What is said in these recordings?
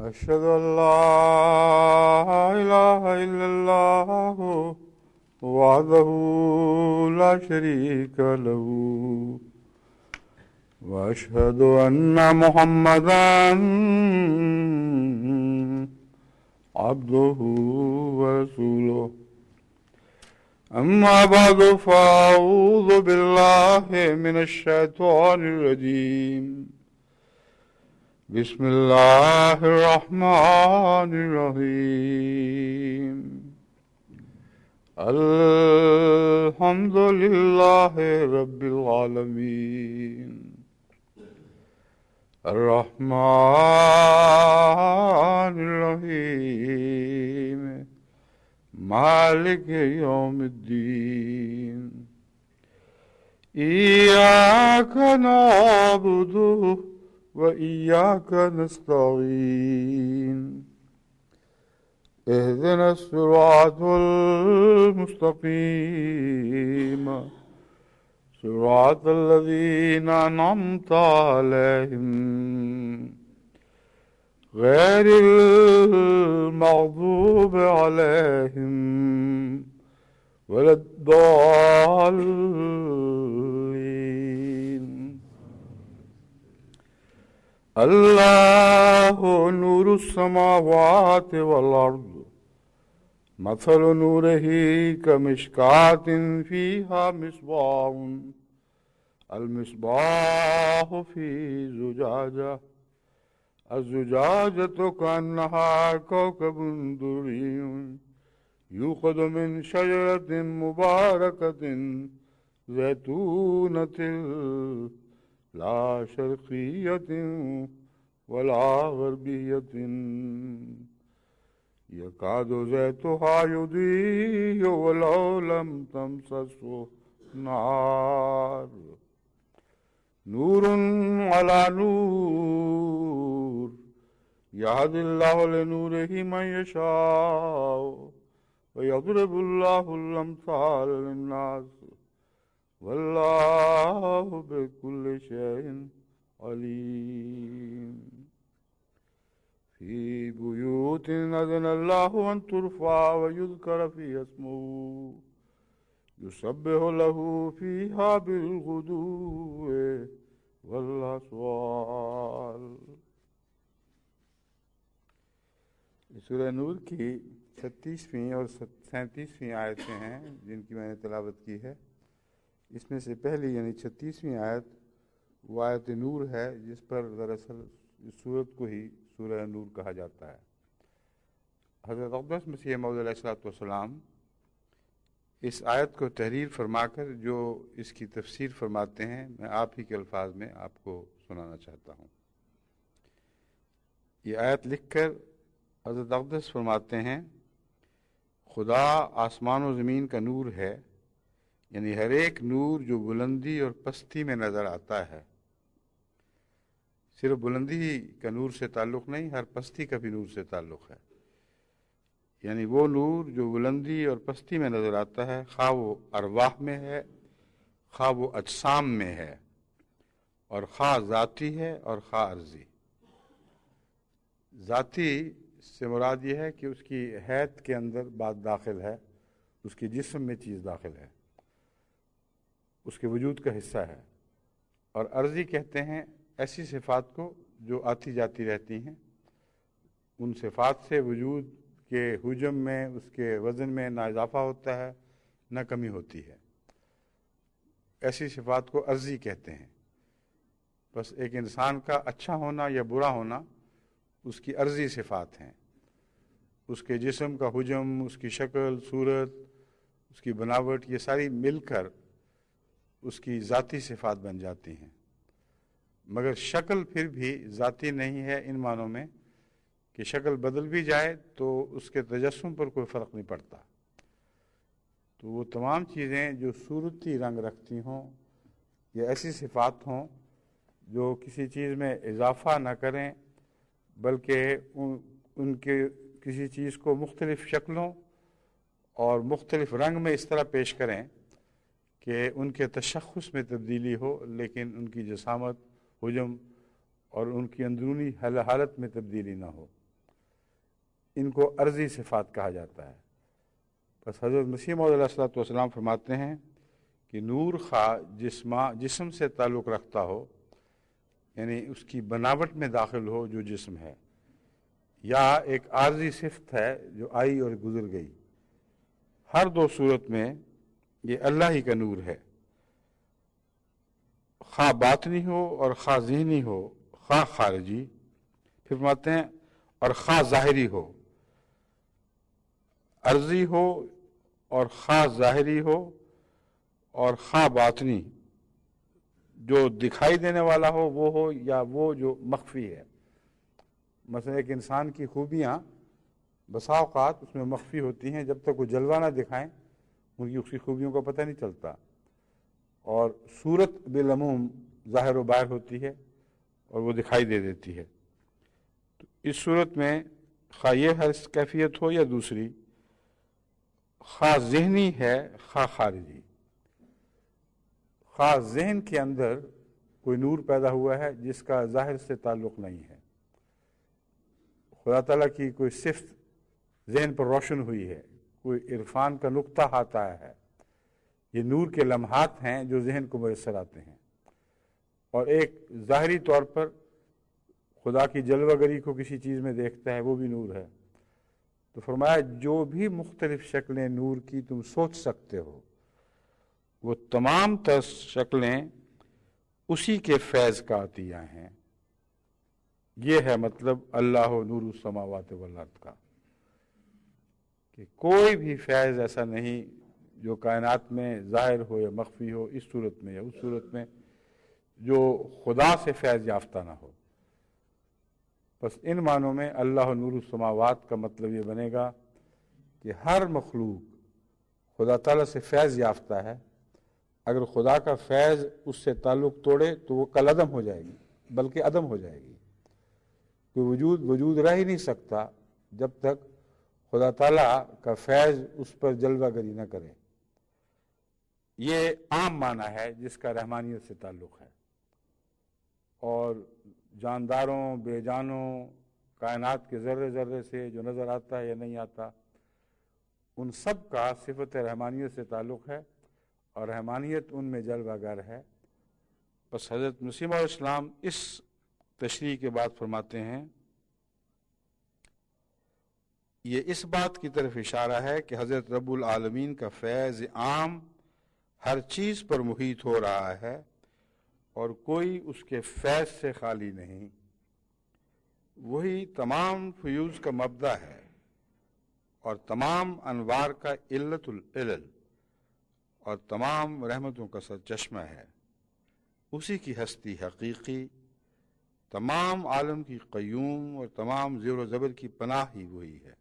أشهد أن لا إله إلا الله وحده لا شريك له وأشهد أن محمدا عبده ورسوله أما بعد فأعوذ بالله من الشيطان الرجيم بسم الله الرحمن الرحيم الحمد لله رب العالمين الرحمن الرحيم مالك يوم الدين إياك نعبد وإياك نستعين اهدنا الصراط المستقيم صراط الذين أنعمت عليهم غير المغضوب عليهم ولا الضالين. الله نور السماوات والأرض مثل نوره كمشكاة فيها مصباح المصباح في زجاجة الزجاجة كأنها كوكب دري يوقد من شجرة مباركة زيتونة لا شرقية ولا غربية يكاد زيتها يضيء ولو لم تمسسه نار نور على نور يهدي الله لنوره من يشاء ويضرب الله الأمثال للناس والله بكل شيء عليم. في بيوت أذن الله أن ترفع ويذكر فيها اسمه يسبح له فيها بالغدو والآصال. سورہ نور کی 36ویں اور 37ویں آیتیں ہیں جن کی میں نے تلاوت کی ہے. اس میں سے پہلی یعنی 36ویں آیت وہ آیت نور ہے جس پر دراصل اس سورت کو ہی سورہ نور کہا جاتا ہے. حضرت اقدس مسیح موعود علیہ السلام اس آیت کو تحریر فرما کر جو اس کی تفسیر فرماتے ہیں میں آپ ہی کے الفاظ میں آپ کو سنانا چاہتا ہوں. یہ آیت لکھ کر حضرت اقدس فرماتے ہیں خدا آسمان و زمین کا نور ہے، یعنی ہر ایک نور جو بلندی اور پستی میں نظر آتا ہے. صرف بلندی کا نور سے تعلق نہیں، ہر پستی کا بھی نور سے تعلق ہے. یعنی وہ نور جو بلندی اور پستی میں نظر آتا ہے، خواہ وہ ارواح میں ہے، خواہ وہ اجسام میں ہے، اور خواہ ذاتی ہے اور خواہ عرضی. ذاتی سے مراد یہ ہے کہ اس کی حیت کے اندر بات داخل ہے، اس کے جسم میں چیز داخل ہے، اس کے وجود کا حصہ ہے. اور عرضی کہتے ہیں ایسی صفات کو جو آتی جاتی رہتی ہیں. ان صفات سے وجود کے حجم میں، اس کے وزن میں نہ اضافہ ہوتا ہے نہ کمی ہوتی ہے. ایسی صفات کو عرضی کہتے ہیں. بس ایک انسان کا اچھا ہونا یا برا ہونا اس کی عرضی صفات ہیں. اس کے جسم کا حجم، اس کی شکل صورت، اس کی بناوٹ، یہ ساری مل کر اس کی ذاتی صفات بن جاتی ہیں. مگر شکل پھر بھی ذاتی نہیں ہے ان معنوں میں کہ شکل بدل بھی جائے تو اس کے تجسم پر کوئی فرق نہیں پڑتا. تو وہ تمام چیزیں جو صورتی رنگ رکھتی ہوں یا ایسی صفات ہوں جو کسی چیز میں اضافہ نہ کریں بلکہ ان کے کسی چیز کو مختلف شکلوں اور مختلف رنگ میں اس طرح پیش کریں کہ ان کے تشخص میں تبدیلی ہو لیکن ان کی جسامت، حجم اور ان کی اندرونی حالت میں تبدیلی نہ ہو. ان کو عرضی صفات کہا جاتا ہے۔ بس حضرت مسیح موعود علیہ الصلوۃ والسلام فرماتے ہیں کہ نور خواہ جسم سے تعلق رکھتا ہو، یعنی اس کی بناوٹ میں داخل ہو جو جسم ہے، یا ایک عارضی صفت ہے جو آئی اور گزر گئی، ہر دو صورت میں یہ اللہ ہی کا نور ہے، خواہ باطنی ہو اور خواہ ذہنی ہو، خواہ خارجی، پھر فرماتے ہیں اور خواہ ظاہری ہو، عرضی ہو اور خواہ ظاہری ہو اور خواہ باطنی، جو دکھائی دینے والا ہو یا وہ جو مخفی ہے۔ مثلا ایک انسان کی خوبیاں بسا اوقات اس میں مخفی ہوتی ہیں، جب تک وہ جلوہ نہ دکھائیں اس کی خوبیوں کا پتہ نہیں چلتا، اور صورت بالعموم ظاہر و باہر ہوتی ہے اور وہ دکھائی دے دیتی ہے۔ تو اس صورت میں خواہ یہ ہر کیفیت ہو یا دوسری، خواہ ذہنی ہے خواہ خارجی، خواہ ذہن کے اندر کوئی نور پیدا ہوا ہے جس کا ظاہر سے تعلق نہیں ہے، خدا تعالیٰ کی کوئی صفت ذہن پر روشن ہوئی ہے، کوئی عرفان کا نقطہ ہاتھ آیا ہے، یہ نور کے لمحات ہیں جو ذہن کو میسر آتے ہیں، اور ایک ظاہری طور پر خدا کی جلوہ گری کو کسی چیز میں دیکھتا ہے، وہ بھی نور ہے۔ تو فرمایا جو بھی مختلف شکلیں نور کی تم سوچ سکتے ہو، وہ تمام تر شکلیں اسی کے فیض کا عطیہ ہیں۔ یہ ہے مطلب اللہ نور السماوات والارض کا، کہ کوئی بھی فیض ایسا نہیں جو کائنات میں ظاہر ہو یا مخفی ہو، اس صورت میں یا اس صورت میں، جو خدا سے فیض یافتہ نہ ہو۔ بس ان معنوں میں اللہ نور السماوات کا مطلب یہ بنے گا کہ ہر مخلوق خدا تعالیٰ سے فیض یافتہ ہے، اگر خدا کا فیض اس سے تعلق توڑے تو وہ کل عدم ہو جائے گی، بلکہ عدم ہو جائے گی۔ کوئی وجود رہ ہی نہیں سکتا جب تک خدا تعالیٰ کا فیض اس پر جلوہ گری نہ کرے۔ یہ عام معنی ہے جس کا رحمانیت سے تعلق ہے، اور جانداروں، بے جانوں، کائنات کے ذرے ذرے سے جو نظر آتا ہے یا نہیں آتا، ان سب کا صفت رحمانیت سے تعلق ہے، اور رحمانیت ان میں جلوہ گر ہے۔ بس حضرت مسیح علیہ السلام اس تشریح کے بعد فرماتے ہیں، یہ اس بات کی طرف اشارہ ہے کہ حضرت رب العالمین کا فیض عام ہر چیز پر محیط ہو رہا ہے، اور کوئی اس کے فیض سے خالی نہیں۔ وہی تمام فیوز کا مبدأ ہے اور تمام انوار کا علت العلل اور تمام رحمتوں کا سرچشمہ ہے۔ اسی کی ہستی حقیقی، تمام عالم کی قیوم اور تمام زیر و زبر کی پناہ ہی وہی ہے،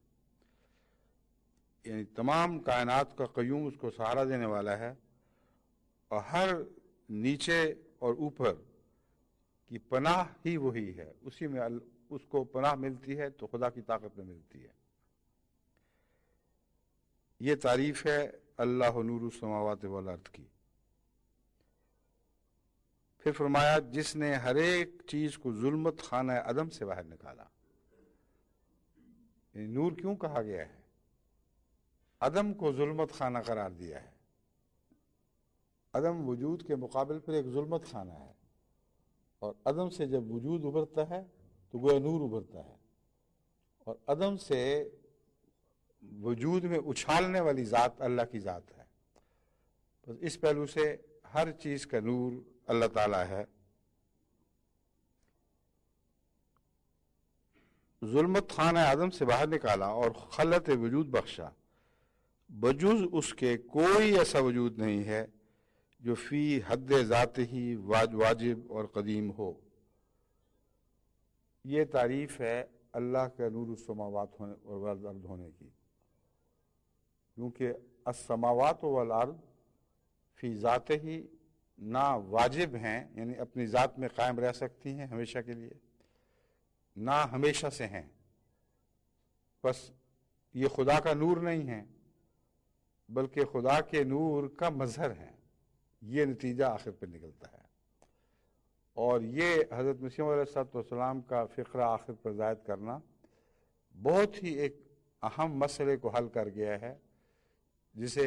یعنی تمام کائنات کا قیوم اس کو سہارا دینے والا ہے، اور ہر نیچے اور اوپر کی پناہ ہی وہی ہے، اسی میں اس کو پناہ ملتی ہے تو خدا کی طاقت میں ملتی ہے۔ یہ تعریف ہے اللہ نور السماوات والارض کی۔ پھر فرمایا جس نے ہر ایک چیز کو ظلمت خانہ عدم سے باہر نکالا۔ یعنی نور کیوں کہا گیا ہے؟ عدم کو ظلمت خانہ قرار دیا ہے۔ عدم وجود کے مقابل پر ایک ظلمت خانہ ہے، اور عدم سے جب وجود ابھرتا ہے تو گویا نور ابھرتا ہے، اور عدم سے وجود میں اچھالنے والی ذات اللہ کی ذات ہے۔ بس اس پہلو سے ہر چیز کا نور اللہ تعالیٰ ہے۔ ظلمت خانہ عدم سے باہر نکالا اور خلت وجود بخشا، بجز اس کے کوئی ایسا وجود نہیں ہے جو فی حد ذات ہی واجب اور قدیم ہو۔ یہ تعریف ہے اللہ کا نور السماوات ہونے اور والارض ہونے کی، کیونکہ السماوات والارض فی ذات ہی نہ واجب ہیں، یعنی اپنی ذات میں قائم رہ سکتی ہیں ہمیشہ کے لیے، نہ ہمیشہ سے ہیں، بس یہ خدا کا نور نہیں ہے بلکہ خدا کے نور کا مظہر ہے۔ یہ نتیجہ آخر پہ نکلتا ہے، اور یہ حضرت مسیح علیہ السلام کا فقرہ آخر پر زائد کرنا بہت ہی ایک اہم مسئلے کو حل کر گیا ہے، جسے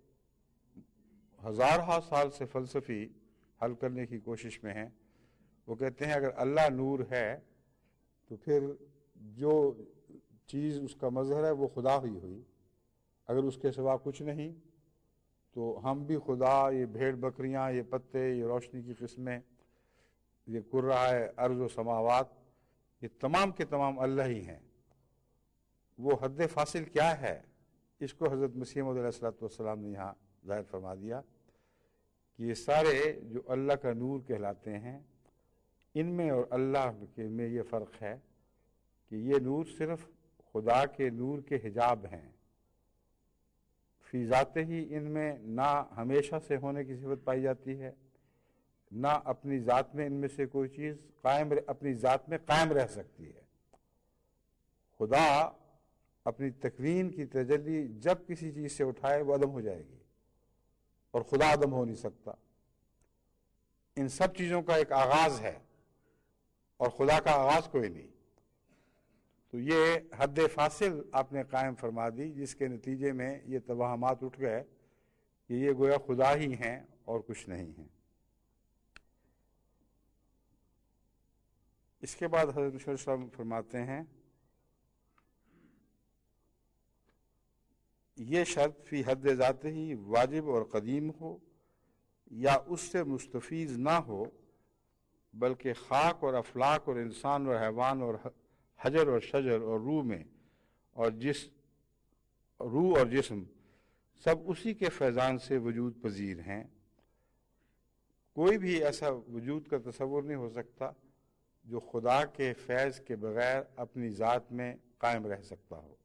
ہزارہ سال سے فلسفی حل کرنے کی کوشش میں ہیں۔ وہ کہتے ہیں اگر اللہ نور ہے تو پھر جو چیز اس کا مظہر ہے وہ خدا ہی ہوئی، اگر اس کے سوا کچھ نہیں تو ہم بھی خدا، یہ بھیڑ بکریاں، یہ پتے، یہ روشنی کی قسمیں، یہ کرہ ہے ارض و سماوات، یہ تمام کے تمام اللہ ہی ہیں۔ وہ حد فاصل کیا ہے، اس کو حضرت مسیح موعود علیہ السلام نے یہاں ظاہر فرما دیا کہ یہ سارے جو اللہ کا نور کہلاتے ہیں، ان میں اور اللہ میں یہ فرق ہے کہ یہ نور صرف خدا کے نور کے حجاب ہیں، فی ذات ہی ان میں نہ ہمیشہ سے ہونے کی صفت پائی جاتی ہے، نہ اپنی ذات میں ان میں سے کوئی چیز اپنی ذات میں قائم رہ سکتی ہے۔ خدا اپنی تکوین کی تجلی جب کسی چیز سے اٹھائے وہ عدم ہو جائے گی، اور خدا عدم ہو نہیں سکتا۔ ان سب چیزوں کا ایک آغاز ہے اور خدا کا آغاز کوئی نہیں۔ تو یہ حد فاصل آپ نے قائم فرما دی، جس کے نتیجے میں یہ توہمات اٹھ گئے کہ یہ گویا خدا ہی ہیں اور کچھ نہیں ہیں۔ اس کے بعد حضرت مسیح علیہ السلام فرماتے ہیں یہ شرط فی حد ذات ہی واجب اور قدیم ہو یا اس سے مستفیض نہ ہو، بلکہ خاک اور افلاک اور انسان اور حیوان اور حجر اور شجر اور روح اور جسم سب اسی کے فیضان سے وجود پذیر ہیں۔ کوئی بھی ایسا وجود کا تصور نہیں ہو سکتا جو خدا کے فیض کے بغیر اپنی ذات میں قائم رہ سکتا ہو۔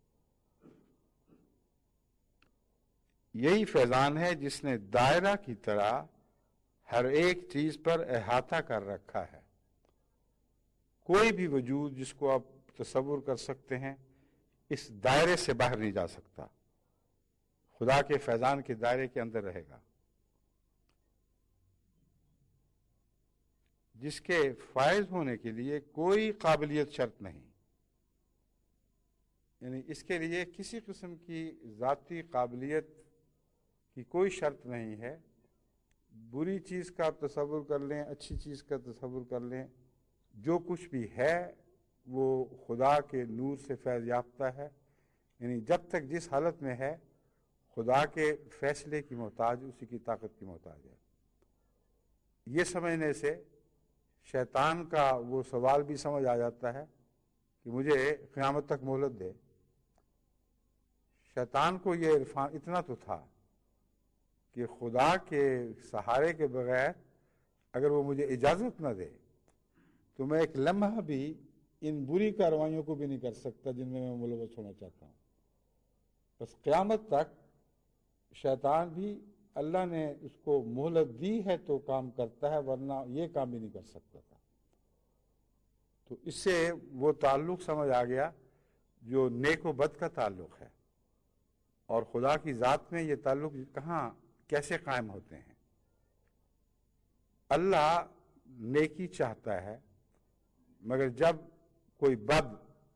یہی فیضان ہے جس نے دائرہ کی طرح ہر ایک چیز پر احاطہ کر رکھا ہے۔ کوئی بھی وجود جس کو آپ تصور کر سکتے ہیں اس دائرے سے باہر نہیں جا سکتا، خدا کے فیضان کے دائرے کے اندر رہے گا۔ جس کے فائز ہونے کے لیے کوئی قابلیت شرط نہیں، یعنی اس کے لیے کسی قسم کی ذاتی قابلیت کی کوئی شرط نہیں ہے۔ بری چیز کا آپ تصور کر لیں، اچھی چیز کا تصور کر لیں، جو کچھ بھی ہے وہ خدا کے نور سے فیض یافتہ ہے، یعنی جب تک جس حالت میں ہے خدا کے فیصلے کی محتاج، اسی کی طاقت کی محتاج ہے۔ یہ سمجھنے سے شیطان کا وہ سوال بھی سمجھ آ جاتا ہے کہ مجھے قیامت تک مہلت دے۔ شیطان کو یہ عرفان اتنا تو تھا کہ خدا کے سہارے کے بغیر اگر وہ مجھے اجازت نہ دے تو میں ایک لمحہ بھی ان بری کارروائیوں کو بھی نہیں کر سکتا جن میں ملوث ہونا چاہتا ہوں۔ بس قیامت تک شیطان بھی اللہ نے اس کو مہلت دی ہے تو کام کرتا ہے، ورنہ یہ کام بھی نہیں کر سکتا تھا۔ تو اس سے وہ تعلق سمجھ آ گیا جو نیک و بد کا تعلق ہے، اور خدا کی ذات میں یہ تعلق کہاں کیسے قائم ہوتے ہیں۔ اللہ نیکی چاہتا ہے، مگر جب کوئی بد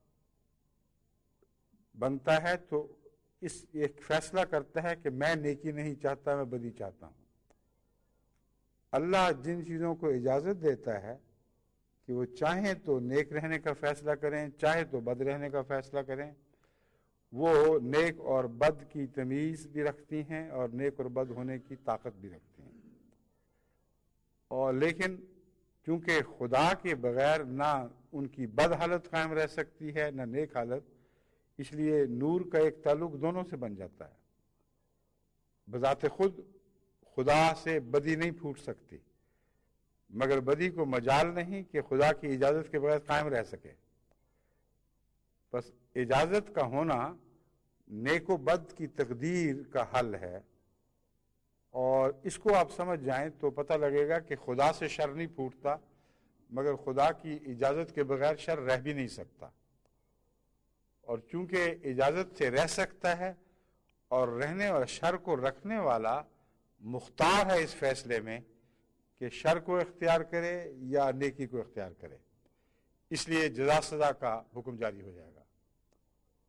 بنتا ہے تو ایک فیصلہ کرتا ہے کہ میں نیکی نہیں چاہتا، میں بدی چاہتا ہوں۔ اللہ جن چیزوں کو اجازت دیتا ہے کہ وہ چاہیں تو نیک رہنے کا فیصلہ کریں، چاہے تو بد رہنے کا فیصلہ کریں، وہ نیک اور بد کی تمیز بھی رکھتی ہیں اور نیک اور بد ہونے کی طاقت بھی رکھتی ہیں۔ اور لیکن چونکہ خدا کے بغیر نہ ان کی بد حالت قائم رہ سکتی ہے نہ نیک حالت، اس لیے نور کا ایک تعلق دونوں سے بن جاتا ہے۔ بذات خود خدا سے بدی نہیں پھوٹ سکتی، مگر بدی کو مجال نہیں کہ خدا کی اجازت کے بغیر قائم رہ سکے۔ بس اجازت کا ہونا نیک و بد کی تقدیر کا حل ہے، اور اس کو آپ سمجھ جائیں تو پتہ لگے گا کہ خدا سے شر نہیں پھوٹتا، مگر خدا کی اجازت کے بغیر شر رہ بھی نہیں سکتا۔ اور چونکہ اجازت سے رہ سکتا ہے، اور رہنے اور شر کو رکھنے والا مختار ہے اس فیصلے میں کہ شر کو اختیار کرے یا نیکی کو اختیار کرے، اس لیے جزا سزا کا حکم جاری ہو جائے گا۔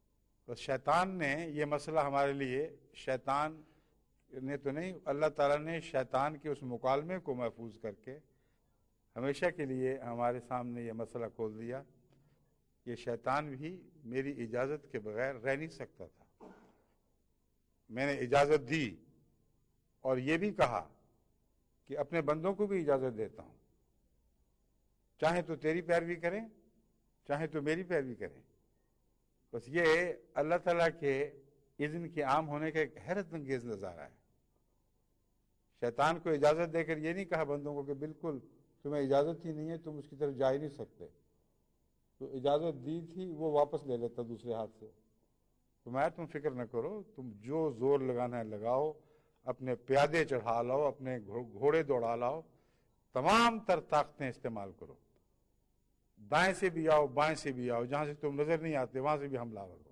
تو شیطان نے یہ مسئلہ ہمارے لیے، شیطان نے تو نہیں، اللہ تعالیٰ نے شیطان کے اس مکالمے کو محفوظ کر کے ہمیشہ کے لیے ہمارے سامنے یہ مسئلہ کھول دیا کہ شیطان بھی میری اجازت کے بغیر رہ نہیں سکتا تھا۔ میں نے اجازت دی اور یہ بھی کہا کہ اپنے بندوں کو بھی اجازت دیتا ہوں، چاہے تو تیری پیروی کریں چاہے تو میری پیروی کریں۔ بس یہ اللہ تعالیٰ کے اذن کے عام ہونے کا ایک حیرت انگیز نظارہ ہے۔ شیطان کو اجازت دے کر یہ نہیں کہا بندوں کو کہ بالکل تمہیں اجازت ہی نہیں ہے، تم اس کی طرف جا ہی نہیں سکتے، تو اجازت دی تھی وہ واپس لے لیتا دوسرے ہاتھ سے۔ تم فکر نہ کرو، تم جو زور لگانا ہے لگاؤ، اپنے پیادے چڑھا لاؤ، اپنے گھوڑے دوڑا لاؤ، تمام تر طاقتیں استعمال کرو، دائیں سے بھی آؤ بائیں سے بھی آؤ، جہاں سے تم نظر نہیں آتے وہاں سے بھی حملہ کرو۔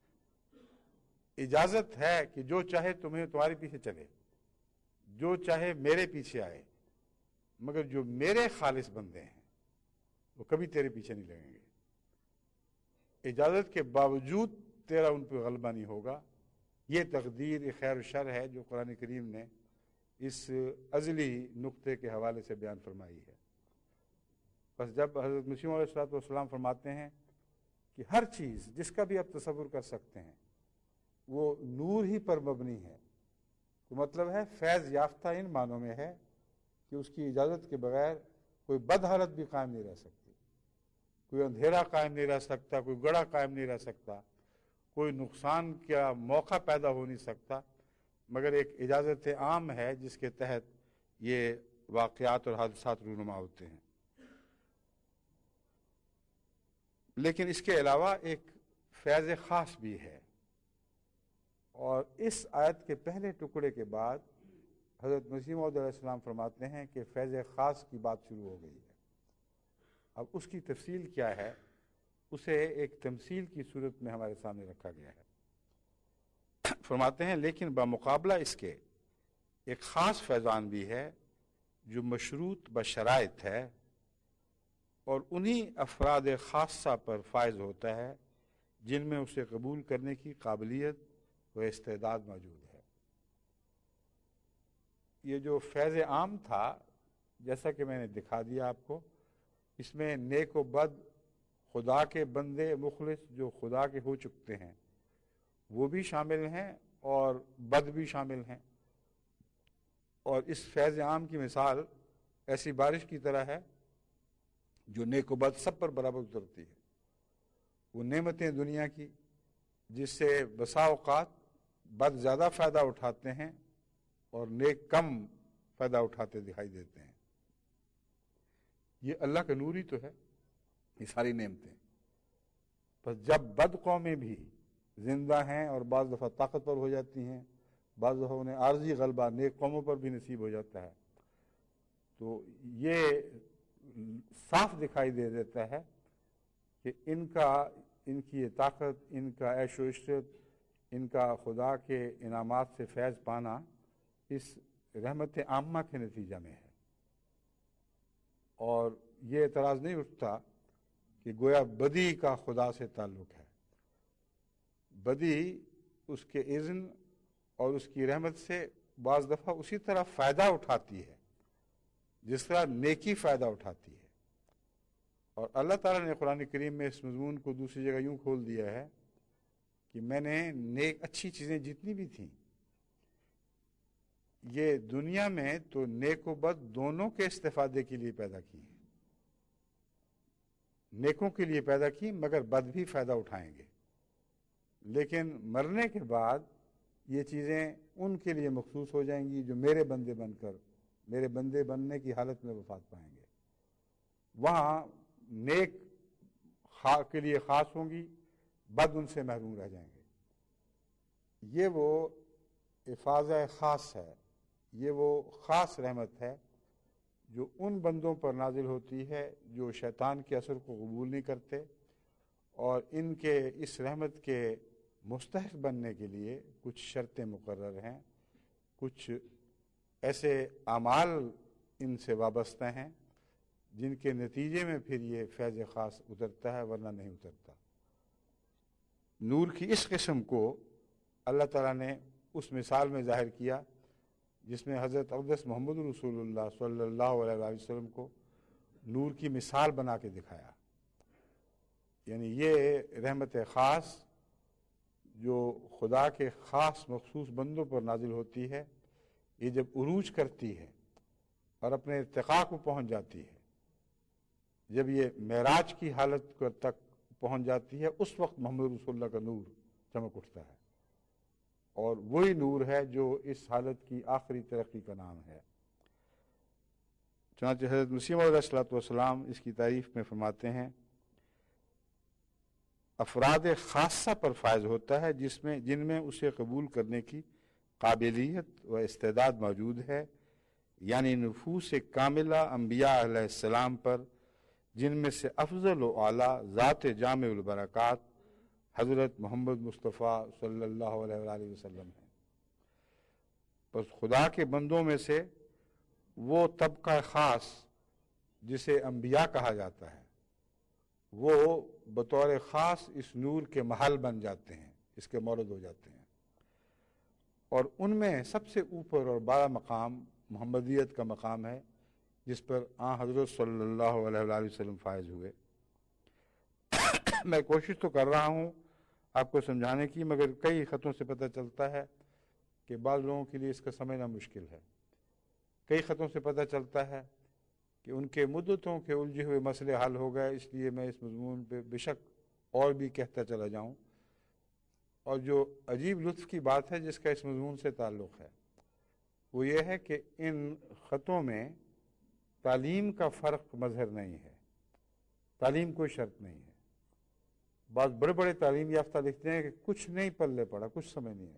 اجازت ہے کہ جو چاہے تمہارے پیچھے چلے، جو چاہے میرے پیچھے آئے، مگر جو میرے خالص بندے ہیں وہ کبھی تیرے پیچھے نہیں لگیں گے۔ اجازت کے باوجود تیرا ان پہ غلبہ نہیں ہوگا۔ یہ تقدیر خیر و شر ہے جو قرآن کریم نے اس ازلی نقطے کے حوالے سے بیان فرمائی ہے۔ بس جب حضرت مسیح علیہ السلام فرماتے ہیں کہ ہر چیز جس کا بھی آپ تصور کر سکتے ہیں وہ نور ہی پر مبنی ہے، تو مطلب ہے فیض یافتہ ان معنوں میں ہے کہ اس کی اجازت کے بغیر کوئی بد حالت بھی قائم نہیں رہ سکتی، کوئی اندھیرا قائم نہیں رہ سکتا، کوئی گڑھا قائم نہیں رہ سکتا، کوئی نقصان کا موقع پیدا ہو نہیں سکتا، مگر ایک اجازت عام ہے جس کے تحت یہ واقعات اور حادثات رونما ہوتے ہیں۔ لیکن اس کے علاوہ ایک فیض خاص بھی ہے، اور اس آیت کے پہلے ٹکڑے کے بعد حضرت مسیح موعود علیہ السلام فرماتے ہیں کہ فیض خاص کی بات شروع ہو گئی ہے۔ اب اس کی تفصیل کیا ہے، اسے ایک تمثیل کی صورت میں ہمارے سامنے رکھا گیا ہے۔ فرماتے ہیں لیکن بمقابلہ اس کے ایک خاص فیضان بھی ہے جو مشروط بشرائط ہے، اور انہی افراد خاصہ پر فائز ہوتا ہے جن میں اسے قبول کرنے کی قابلیت و استعداد موجود ہے۔ یہ جو فیض عام تھا، جیسا کہ میں نے دکھا دیا آپ کو، اس میں نیک و بد، خدا کے بندے مخلص جو خدا کے ہو چکتے ہیں وہ بھی شامل ہیں اور بد بھی شامل ہیں۔ اور اس فیض عام کی مثال ایسی بارش کی طرح ہے جو نیک و بد سب پر برابر اترتی ہے۔ وہ نعمتیں دنیا کی جس سے بسا اوقات بد زیادہ فائدہ اٹھاتے ہیں اور نیک کم فائدہ اٹھاتے دکھائی دیتے ہیں۔ یہ اللہ کا نور ہی تو ہے، یہ ساری نعمتیں۔ پس جب بد قومیں بھی زندہ ہیں اور بعض دفعہ طاقتور ہو جاتی ہیں، بعض دفعہ انہیں عارضی غلبہ نیک قوموں پر بھی نصیب ہو جاتا ہے، تو یہ صاف دکھائی دے دیتا ہے کہ ان کی یہ طاقت، ان کا عیش و عشرت، ان کا خدا کے انعامات سے فیض پانا اس رحمت عامہ کے نتیجہ میں ہے۔ اور یہ اعتراض نہیں اٹھتا کہ گویا بدی کا خدا سے تعلق ہے۔ بدی اس کے اذن اور اس کی رحمت سے بعض دفعہ اسی طرح فائدہ اٹھاتی ہے جس طرح نیکی فائدہ اٹھاتی ہے۔ اور اللہ تعالیٰ نے قرآن کریم میں اس مضمون کو دوسری جگہ یوں کھول دیا ہے کہ میں نے نیک اچھی چیزیں جتنی بھی تھیں یہ دنیا میں تو نیک و بد دونوں کے استفادے کے لیے پیدا کی ہیں، نیکوں کے لیے پیدا کی مگر بد بھی فائدہ اٹھائیں گے، لیکن مرنے کے بعد یہ چیزیں ان کے لیے مخصوص ہو جائیں گی جو میرے بندے بن کر میرے بندے بننے کی حالت میں وفات پائیں گے۔ وہاں نیک کے لیے خاص ہوں گی، بد ان سے محروم رہ جائیں گے۔ یہ وہ افاضہ خاص ہے، یہ وہ خاص رحمت ہے جو ان بندوں پر نازل ہوتی ہے جو شیطان کے اثر کو قبول نہیں کرتے، اور ان کے اس رحمت کے مستحق بننے کے لیے کچھ شرطیں مقرر ہیں، کچھ ایسے اعمال ان سے وابستہ ہیں جن کے نتیجے میں پھر یہ فیض خاص اترتا ہے، ورنہ نہیں اترتا۔ نور کی اس قسم کو اللہ تعالیٰ نے اس مثال میں ظاہر کیا جس میں حضرت اقدس محمد رسول اللہ صلی اللہ علیہ وسلم کو نور کی مثال بنا کے دکھایا. یعنی یہ رحمت خاص جو خدا کے خاص مخصوص بندوں پر نازل ہوتی ہے، یہ جب عروج کرتی ہے اور اپنے ارتقاء کو پہنچ جاتی ہے، جب یہ معراج کی حالت تک پہنچ جاتی ہے، اس وقت محمد رسول اللہ کا نور چمک اٹھتا ہے. اور وہی نور ہے جو اس حالت کی آخری ترقی کا نام ہے. چنانچہ حضرت مسیح موعود علیہ السلام اس کی تعریف میں فرماتے ہیں، افراد خاصہ پر فائز ہوتا ہے جن میں اسے قبول کرنے کی قابلیت و استعداد موجود ہے، یعنی نفوس کاملہ انبیاء علیہ السلام پر، جن میں سے افضل و اعلیٰ ذات جامع البرکات حضرت محمد مصطفیٰ صلی اللہ علیہ وآلہ وسلم ہیں. بس خدا کے بندوں میں سے وہ طبقہ خاص جسے انبیاء کہا جاتا ہے، وہ بطور خاص اس نور کے محل بن جاتے ہیں، اس کے مورد ہو جاتے ہیں. اور ان میں سب سے اوپر اور بڑا مقام محمدیت کا مقام ہے، جس پر حضرت صلی اللہ علیہ وآلہ وسلم فائز ہوئے. میں کوشش تو کر رہا ہوں آپ کو سمجھانے کی، مگر کئی خطوں سے پتہ چلتا ہے کہ بعض لوگوں کے لیے اس کا سمجھنا مشکل ہے. کئی خطوں سے پتہ چلتا ہے کہ ان کے مدتوں کے الجھے ہوئے مسئلے حل ہو گئے، اس لیے میں اس مضمون پہ بے شک اور بھی کہتا چلا جاؤں. اور جو عجیب لطف کی بات ہے جس کا اس مضمون سے تعلق ہے، وہ یہ ہے کہ ان خطوں میں تعلیم کا فرق مظہر نہیں ہے. تعلیم کوئی شرط نہیں ہے. بعض بڑے بڑے تعلیم یافتہ لکھتے ہیں کہ کچھ نہیں پلے پڑا، کچھ سمجھ نہیں آئی.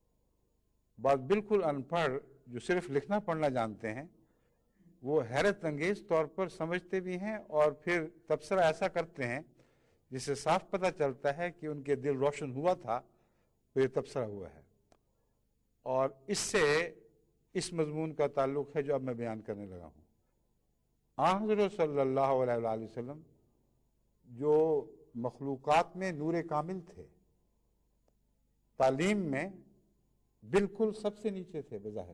بعض بالکل ان پڑھ جو صرف لکھنا پڑھنا جانتے ہیں، وہ حیرت انگیز طور پر سمجھتے بھی ہیں اور پھر تبصرہ ایسا کرتے ہیں جس سے صاف پتہ چلتا ہے کہ ان کے دل روشن ہوا تھا تو یہ تبصرہ ہوا ہے. اور اس سے اس مضمون کا تعلق ہے جو اب میں بیان کرنے لگا ہوں. حضرت صلی اللہ علیہ وآلہ وسلم جو مخلوقات میں نور کامل تھے، تعلیم میں بالکل سب سے نیچے تھے بظاہر.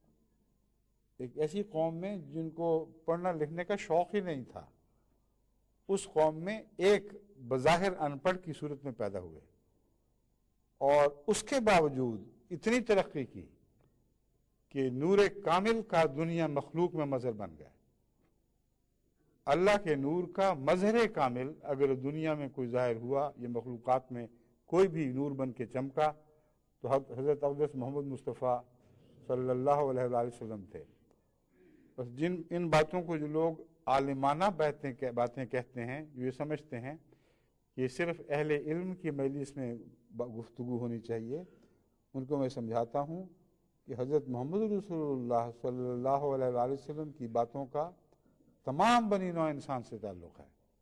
ایک ایسی قوم میں جن کو پڑھنا لکھنے کا شوق ہی نہیں تھا، اس قوم میں ایک بظاہر ان پڑھ کی صورت میں پیدا ہوئے، اور اس کے باوجود اتنی ترقی کی کہ نور کامل کا دنیا مخلوق میں مظہر بن گیا. اللہ کے نور کا مظہر کامل اگر دنیا میں کوئی ظاہر ہوا، یہ مخلوقات میں کوئی بھی نور بن کے چمکا، تو حضرت اقدس محمد مصطفیٰ صلی اللہ علیہ وآلہ وسلم تھے. بس ان باتوں کو جو لوگ عالمانہ باتیں کہتے ہیں، جو یہ سمجھتے ہیں کہ یہ صرف اہل علم کی مجلس میں گفتگو ہونی چاہیے، ان کو میں سمجھاتا ہوں کہ حضرت محمد رسول اللہ صلی اللہ علیہ وآلہ وسلم کی باتوں کا تمام بنی نوع انسان سے تعلق ہے.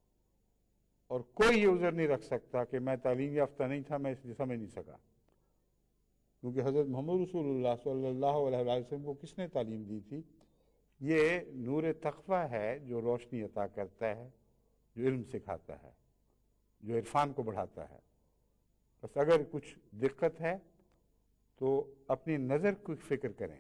اور کوئی یہ عذر نہیں رکھ سکتا کہ میں تعلیم یافتہ نہیں تھا، میں اس لیے سمجھ نہیں سکا. کیونکہ حضرت محمد رسول اللہ صلی اللہ علیہ وآلہ وسلم کو کس نے تعلیم دی تھی؟ یہ نور تقویٰ ہے جو روشنی عطا کرتا ہے، جو علم سکھاتا ہے، جو عرفان کو بڑھاتا ہے. بس اگر کچھ دقت ہے تو اپنی نظر کو فکر کریں،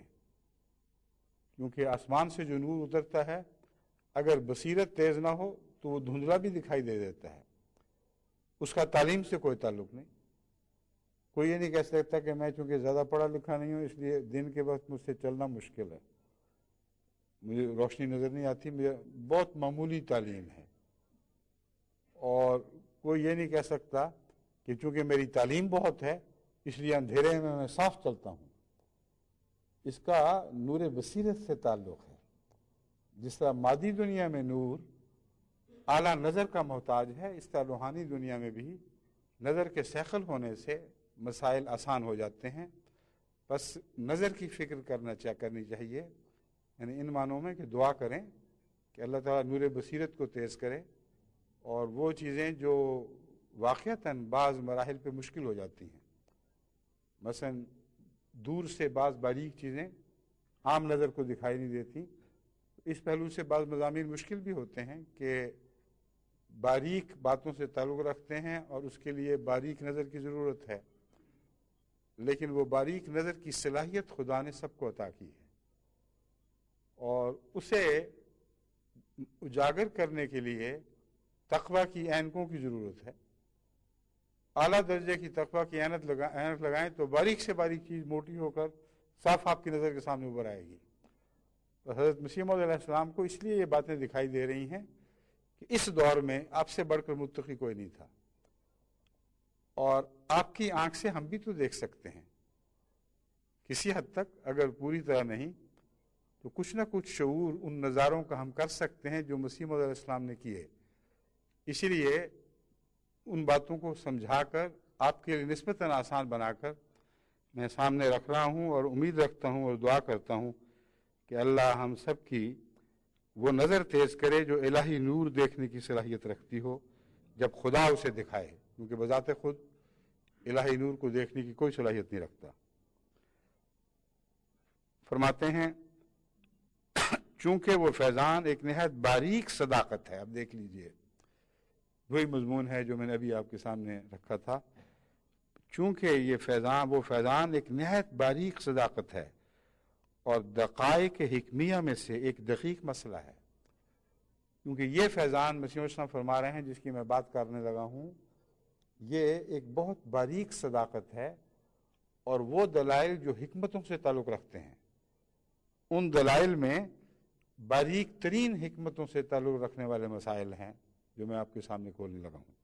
کیونکہ آسمان سے جو نور اترتا ہے اگر بصیرت تیز نہ ہو تو وہ دھندلا بھی دکھائی دے دیتا ہے. اس کا تعلیم سے کوئی تعلق نہیں. کوئی یہ نہیں کہہ سکتا کہ میں چونکہ زیادہ پڑھا لکھا نہیں ہوں اس لیے دن کے وقت مجھ سے چلنا مشکل ہے، مجھے روشنی نظر نہیں آتی، مجھے بہت معمولی تعلیم ہے. اور کوئی یہ نہیں کہہ سکتا کہ چونکہ میری تعلیم بہت ہے اس لیے اندھیرے میں صاف چلتا ہوں. اس کا نور بصیرت سے تعلق ہے. جس طرح مادی دنیا میں نور اعلیٰ نظر کا محتاج ہے، اس طرح روحانی دنیا میں بھی نظر کے سیخل ہونے سے مسائل آسان ہو جاتے ہیں. بس نظر کی فکر کرنی چاہیے، یعنی ان معنوں میں کہ دعا کریں کہ اللہ تعالیٰ نور بصیرت کو تیز کرے، اور وہ چیزیں جو واقعتاً بعض مراحل پہ مشکل ہو جاتی ہیں، مثلا دور سے بعض باریک چیزیں عام نظر کو دکھائی نہیں دیتی، اس پہلو سے بعض مضامین مشکل بھی ہوتے ہیں کہ باریک باتوں سے تعلق رکھتے ہیں اور اس کے لیے باریک نظر کی ضرورت ہے، لیکن وہ باریک نظر کی صلاحیت خدا نے سب کو عطا کی ہے، اور اسے اجاگر کرنے کے لیے تقوی کی اینکوں کی ضرورت ہے۔ اعلیٰ درجے کی تقوی کی اینت لگائیں تو باریک سے باریک چیز موٹی ہو کر صاف آپ کی نظر کے سامنے ابھر آئے گی۔ تو حضرت مسیح موعود علیہ السلام کو اس لیے یہ باتیں دکھائی دے رہی ہیں کہ اس دور میں آپ سے بڑھ کر متقی کوئی نہیں تھا، اور آپ کی آنکھ سے ہم بھی تو دیکھ سکتے ہیں کسی حد تک، اگر پوری طرح نہیں تو کچھ نہ کچھ شعور ان نظاروں کا ہم کر سکتے ہیں جو مسیح موعود علیہ السلام نے کیے۔ اسی لیے ان باتوں کو سمجھا کر آپ کے لیے نسبتاً آسان بنا کر میں سامنے رکھ رہا ہوں، اور امید رکھتا ہوں اور دعا کرتا ہوں کہ اللہ ہم سب کی وہ نظر تیز کرے جو الہی نور دیکھنے کی صلاحیت رکھتی ہو جب خدا اسے دکھائے، کیونکہ بذات خود الہی نور کو دیکھنے کی کوئی صلاحیت نہیں رکھتا۔ فرماتے ہیں چونکہ وہ فیضان ایک نہایت باریک صداقت ہے۔ اب دیکھ لیجئے، وہی مضمون ہے جو میں نے ابھی آپ کے سامنے رکھا تھا۔ چونکہ یہ وہ فیضان ایک نہایت باریک صداقت ہے اور دقائق حکمیہ میں سے ایک دقیق مسئلہ ہے، کیونکہ یہ فیضان مسیح السلام فرما رہے ہیں جس کی میں بات کرنے لگا ہوں، یہ ایک بہت باریک صداقت ہے، اور وہ دلائل جو حکمتوں سے تعلق رکھتے ہیں ان دلائل میں باریک ترین حکمتوں سے تعلق رکھنے والے مسائل ہیں جو میں آپ کے سامنے کھولنے لگا ہوں۔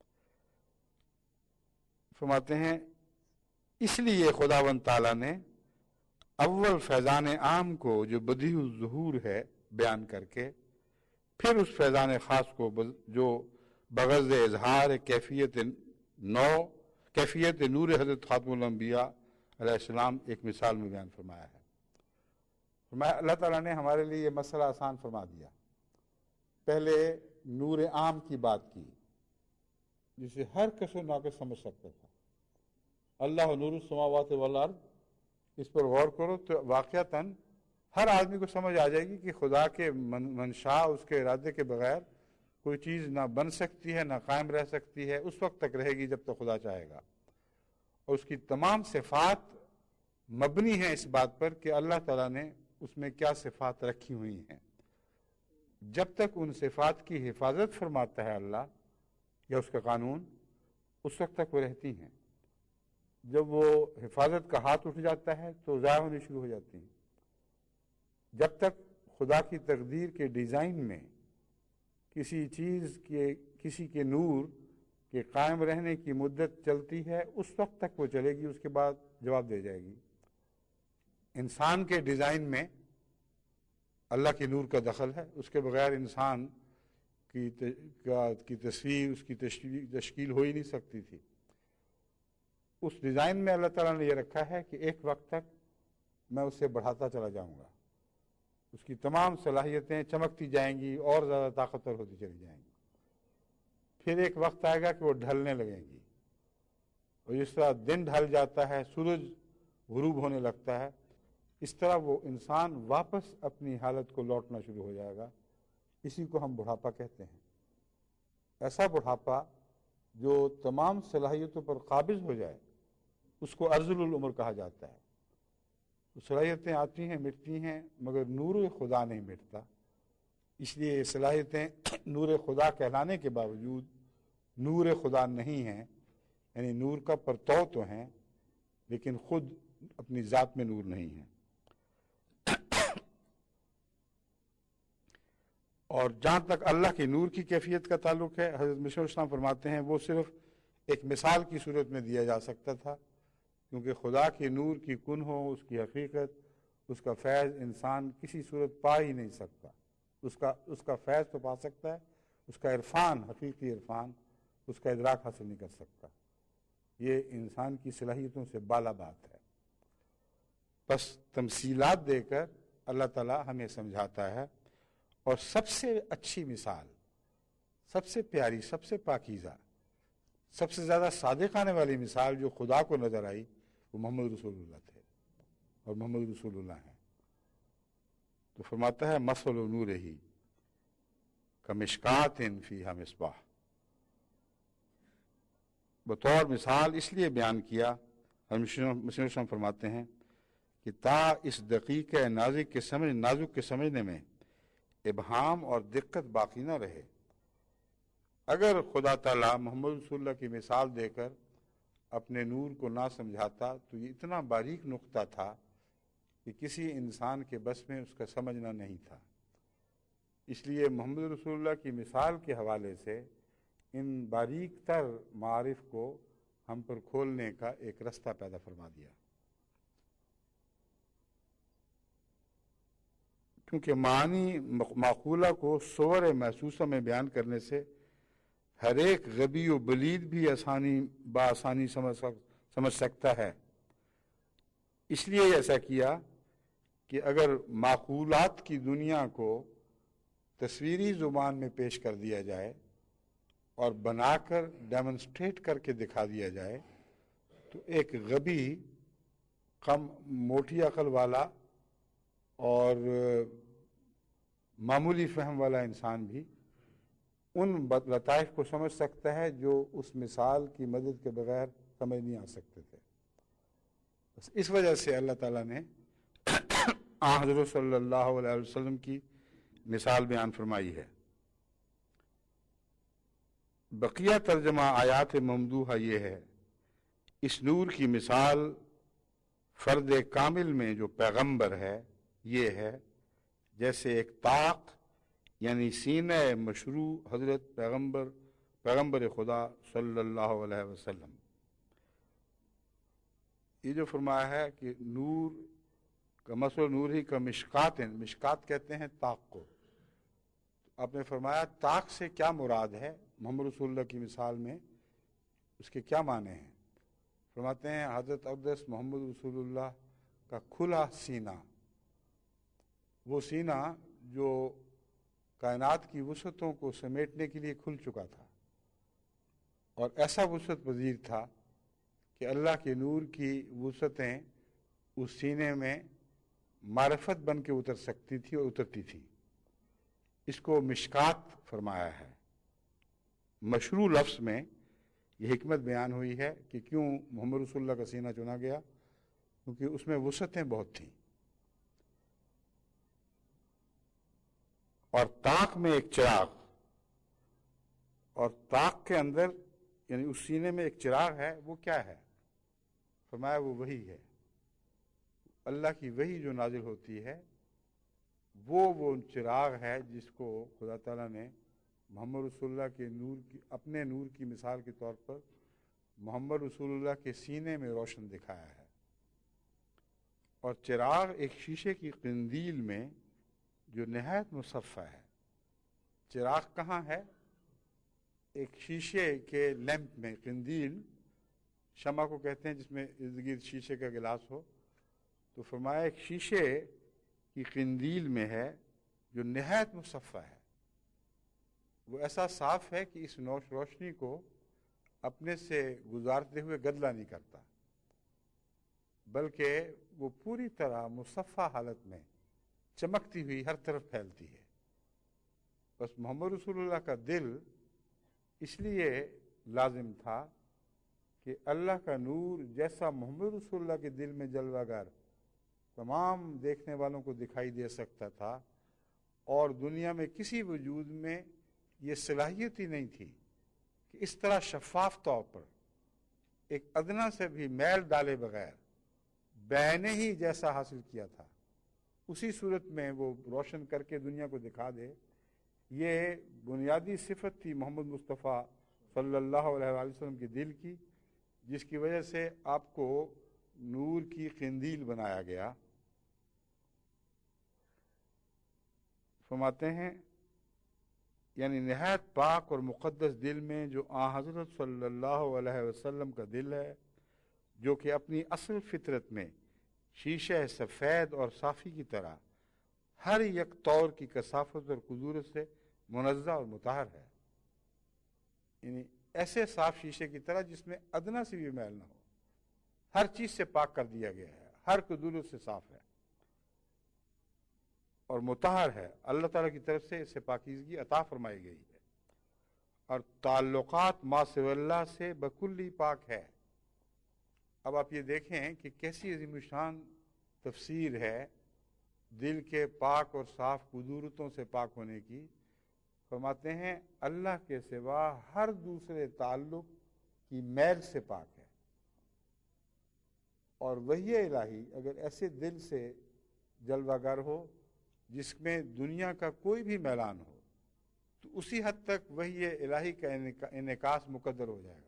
فرماتے ہیں اس لیے خداوند تعالیٰ نے اول فیضان عام کو جو بدیع الظہور ہے بیان کر کے پھر اس فیضان خاص کو جو بغرض اظہار کیفیت نور حضرت خاتم الانبیاء علیہ السلام ایک مثال میں بیان فرمایا ہے۔ اللہ تعالیٰ نے ہمارے لیے یہ مسئلہ آسان فرما دیا۔ پہلے نور عام کی بات کی جسے ہر کس و ناقص سمجھ سکتا تھا، اللہ نور السماوات والارض، اس پر غور کرو تو واقعتاً ہر آدمی کو سمجھ آ جائے گی کہ خدا کے منشاء، اس کے ارادے کے بغیر کوئی چیز نہ بن سکتی ہے نہ قائم رہ سکتی ہے، اس وقت تک رہے گی جب تک خدا چاہے گا، اور اس کی تمام صفات مبنی ہیں اس بات پر کہ اللہ تعالیٰ نے اس میں کیا صفات رکھی ہوئی ہیں۔ جب تک ان صفات کی حفاظت فرماتا ہے اللہ یا اس کا قانون، اس وقت تک وہ رہتی ہیں۔ جب وہ حفاظت کا ہاتھ اٹھ جاتا ہے تو ضائع ہونے شروع ہو جاتی ہیں۔ جب تک خدا کی تقدیر کے ڈیزائن میں کسی چیز کے، کسی کے نور کے قائم رہنے کی مدت چلتی ہے، اس وقت تک وہ چلے گی، اس کے بعد جواب دے جائے گی۔ انسان کے ڈیزائن میں اللہ کے نور کا دخل ہے، اس کے بغیر انسان کی تصویر، اس کی تشکیل ہو ہی نہیں سکتی تھی۔ اس ڈیزائن میں اللہ تعالیٰ نے یہ رکھا ہے کہ ایک وقت تک میں اسے بڑھاتا چلا جاؤں گا، اس کی تمام صلاحیتیں چمکتی جائیں گی اور زیادہ طاقتور ہوتی چلی جائیں گی۔ پھر ایک وقت آئے گا کہ وہ ڈھلنے لگیں گی، اور جس طرح دن ڈھل جاتا ہے، سورج غروب ہونے لگتا ہے، اس طرح وہ انسان واپس اپنی حالت کو لوٹنا شروع ہو جائے گا۔ اسی کو ہم بڑھاپا کہتے ہیں۔ ایسا بڑھاپا جو تمام صلاحیتوں پر قابض ہو جائے اس کو ارذل العمر کہا جاتا ہے۔ صلاحیتیں آتی ہیں، مٹتی ہیں، مگر نور خدا نہیں مٹتا، اس لیے یہ صلاحیتیں نور خدا کہلانے کے باوجود نور خدا نہیں ہیں، یعنی نور کا پرتو تو ہیں لیکن خود اپنی ذات میں نور نہیں ہیں۔ اور جہاں تک اللہ کے نور کی کیفیت کا تعلق ہے، حضرت مسیح السلام فرماتے ہیں وہ صرف ایک مثال کی صورت میں دیا جا سکتا تھا، کیونکہ خدا کے نور کی کنہ، اس کی حقیقت، اس کا فیض انسان کسی صورت پا ہی نہیں سکتا۔ اس کا فیض تو پا سکتا ہے، اس کا عرفان، حقیقی عرفان، اس کا ادراک حاصل نہیں کر سکتا۔ یہ انسان کی صلاحیتوں سے بالا بات ہے۔ بس تمثیلات دے کر اللہ تعالیٰ ہمیں سمجھاتا ہے، اور سب سے اچھی مثال، سب سے پیاری، سب سے پاکیزہ، سب سے زیادہ صادق آنے والی مثال جو خدا کو نظر آئی وہ محمد رسول اللہ تھے، اور محمد رسول اللہ ہیں۔ تو فرماتا ہے مثل نورہ کمشکات فیہا مصباح، بطور مثال اس لیے بیان کیا، مسلم فرماتے ہیں کہ تا اس دقیق نازک کے سمجھنے میں ابہام اور دقت باقی نہ رہے۔ اگر خدا تعالیٰ محمد رسول اللہ کی مثال دے کر اپنے نور کو نہ سمجھاتا تو یہ اتنا باریک نقطہ تھا کہ کسی انسان کے بس میں اس کا سمجھنا نہیں تھا۔ اس لیے محمد رسول اللہ کی مثال کے حوالے سے ان باریک تر معارف کو ہم پر کھولنے کا ایک رستہ پیدا فرما دیا، کیونکہ معنی معقولہ کو صور محسوسہ میں بیان کرنے سے ہر ایک غبی و بلید بھی بآسانی سمجھ سکتا ہے۔ اس لیے ایسا کیا کہ اگر معقولات کی دنیا کو تصویری زبان میں پیش کر دیا جائے اور بنا کر ڈیمونسٹریٹ کر کے دکھا دیا جائے تو ایک غبی کم موٹی عقل والا اور معمولی فہم والا انسان بھی ان لطائف کو سمجھ سکتا ہے جو اس مثال کی مدد کے بغیر سمجھ نہیں آ سکتے تھے۔ بس اس وجہ سے اللہ تعالیٰ نے حضرت صلی اللہ علیہ وسلم کی مثال بیان فرمائی ہے۔ بقیہ ترجمہ آیات ممدوحہ یہ ہے، اس نور کی مثال فرد کامل میں جو پیغمبر ہے یہ ہے جیسے ایک طاق یعنی سینہ مشروع حضرت پیغمبر خدا صلی اللہ علیہ وسلم۔ یہ جو فرمایا ہے کہ نور کا مثل نور ہی کا مشکات کہتے ہیں طاق کو، آپ نے فرمایا طاق سے کیا مراد ہے محمد رسول اللہ کی مثال میں، اس کے کیا معنی ہیں؟ فرماتے ہیں حضرت اقدس محمد رسول اللہ کا کھلا سینہ، وہ سینہ جو کائنات کی وسعتوں کو سمیٹنے کے لیے کھل چکا تھا اور ایسا وسعت پذیر تھا کہ اللہ کے نور کی وسعتیں اس سینے میں معرفت بن کے اتر سکتی تھی اور اترتی تھی۔ اس کو مشکات فرمایا ہے۔ مشروع لفظ میں یہ حکمت بیان ہوئی ہے کہ کیوں محمد رسول اللہ کا سینہ چنا گیا، کیونکہ اس میں وسعتیں بہت تھیں۔ اور طاق میں ایک چراغ، اور طاق کے اندر یعنی اس سینے میں ایک چراغ ہے، وہ کیا ہے؟ فرمایا وہ وحی ہے، اللہ کی وحی جو نازل ہوتی ہے وہ چراغ ہے جس کو خدا تعالیٰ نے محمد رسول اللہ کے اپنے نور کی مثال کے طور پر محمد رسول اللہ کے سینے میں روشن دکھایا ہے۔ اور چراغ ایک شیشے کی قندیل میں جو نہایت مصفہ ہے۔ چراغ کہاں ہے؟ ایک شیشے کے لیمپ میں، قندیل شمع کو کہتے ہیں جس میں ارد گرد شیشے کا گلاس ہو، تو فرمایا ایک شیشے کی قندیل میں ہے جو نہایت مصفہ ہے، وہ ایسا صاف ہے کہ اس روشنی کو اپنے سے گزارتے ہوئے گدلا نہیں کرتا، بلکہ وہ پوری طرح مصفہ حالت میں چمکتی ہوئی ہر طرف پھیلتی ہے۔ بس محمد رسول اللہ کا دل اس لیے لازم تھا کہ اللہ کا نور جیسا محمد رسول اللہ کے دل میں جلوہ گر تمام دیکھنے والوں کو دکھائی دے سکتا تھا، اور دنیا میں کسی وجود میں یہ صلاحیت ہی نہیں تھی کہ اس طرح شفاف طور پر ایک ادنا سے بھی میل ڈالے بغیر بعینہ ہی جیسا حاصل کیا تھا اسی صورت میں وہ روشن کر کے دنیا کو دکھا دے۔ یہ بنیادی صفت تھی محمد مصطفیٰ صلی اللہ علیہ وسلم کے دل کی، جس کی وجہ سے آپ کو نور کی قندیل بنایا گیا۔ فرماتے ہیں یعنی نہایت پاک اور مقدس دل میں جو حضرت صلی اللہ علیہ وسلم کا دل ہے، جو کہ اپنی اصل فطرت میں شیشہ سفید اور صافی کی طرح ہر یک طور کی کثافت اور قدورت سے منزہ اور مطہر ہے، یعنی ایسے صاف شیشے کی طرح جس میں ادنا سے بھی میل نہ ہو، ہر چیز سے پاک کر دیا گیا ہے، ہر قدورت سے صاف ہے اور مطہر ہے، اللہ تعالیٰ کی طرف سے اسے پاکیزگی عطا فرمائی گئی ہے۔ اور تعلقات ما سوی اللہ سے بکلی پاک ہے۔ اب آپ یہ دیکھیں کہ کیسی عظیم شان تفسیر ہے دل کے پاک اور صاف قدورتوں سے پاک ہونے کی۔ فرماتے ہیں اللہ کے سوا ہر دوسرے تعلق کی میل سے پاک ہے، اور وحی الہی اگر ایسے دل سے جلوہ گر ہو جس میں دنیا کا کوئی بھی میلان ہو تو اسی حد تک وحی الہی کا انعکاس مقدر ہو جائے گا۔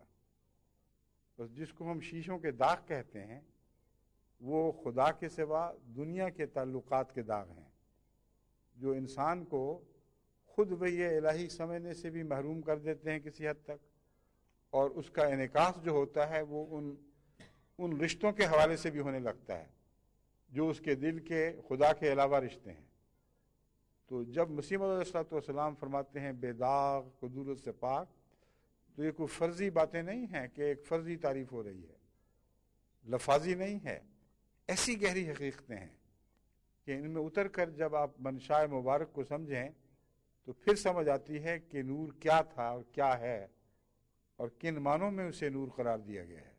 بس جس کو ہم شیشوں کے داغ کہتے ہیں وہ خدا کے سوا دنیا کے تعلقات کے داغ ہیں، جو انسان کو خود وحی الہی سمجھنے سے بھی محروم کر دیتے ہیں کسی حد تک، اور اس کا انعکاس جو ہوتا ہے وہ ان رشتوں کے حوالے سے بھی ہونے لگتا ہے جو اس کے دل کے خدا کے علاوہ رشتے ہیں۔ تو جب مسیح موعود علیہ السلام فرماتے ہیں بے داغ قدورت سے پاک، تو یہ کوئی فرضی باتیں نہیں ہیں کہ ایک فرضی تعریف ہو رہی ہے، لفاظی نہیں ہے، ایسی گہری حقیقتیں ہیں کہ ان میں اتر کر جب آپ منشاء مبارک کو سمجھیں تو پھر سمجھ آتی ہے کہ نور کیا تھا اور کیا ہے اور کن معنوں میں اسے نور قرار دیا گیا ہے۔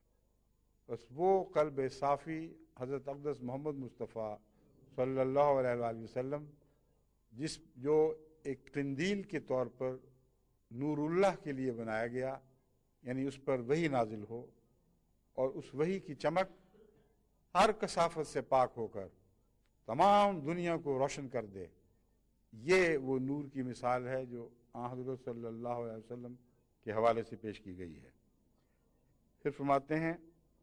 بس وہ قلب صافی حضرت اقدس محمد مصطفیٰ صلی اللہ علیہ وآلہ وسلم جو ایک قندیل کے طور پر نور اللہ کے لیے بنایا گیا، یعنی اس پر وحی نازل ہو اور اس وحی کی چمک ہر کثافت سے پاک ہو کر تمام دنیا کو روشن کر دے، یہ وہ نور کی مثال ہے جو حضرت صلی اللہ علیہ وسلم کے حوالے سے پیش کی گئی ہے۔ پھر فرماتے ہیں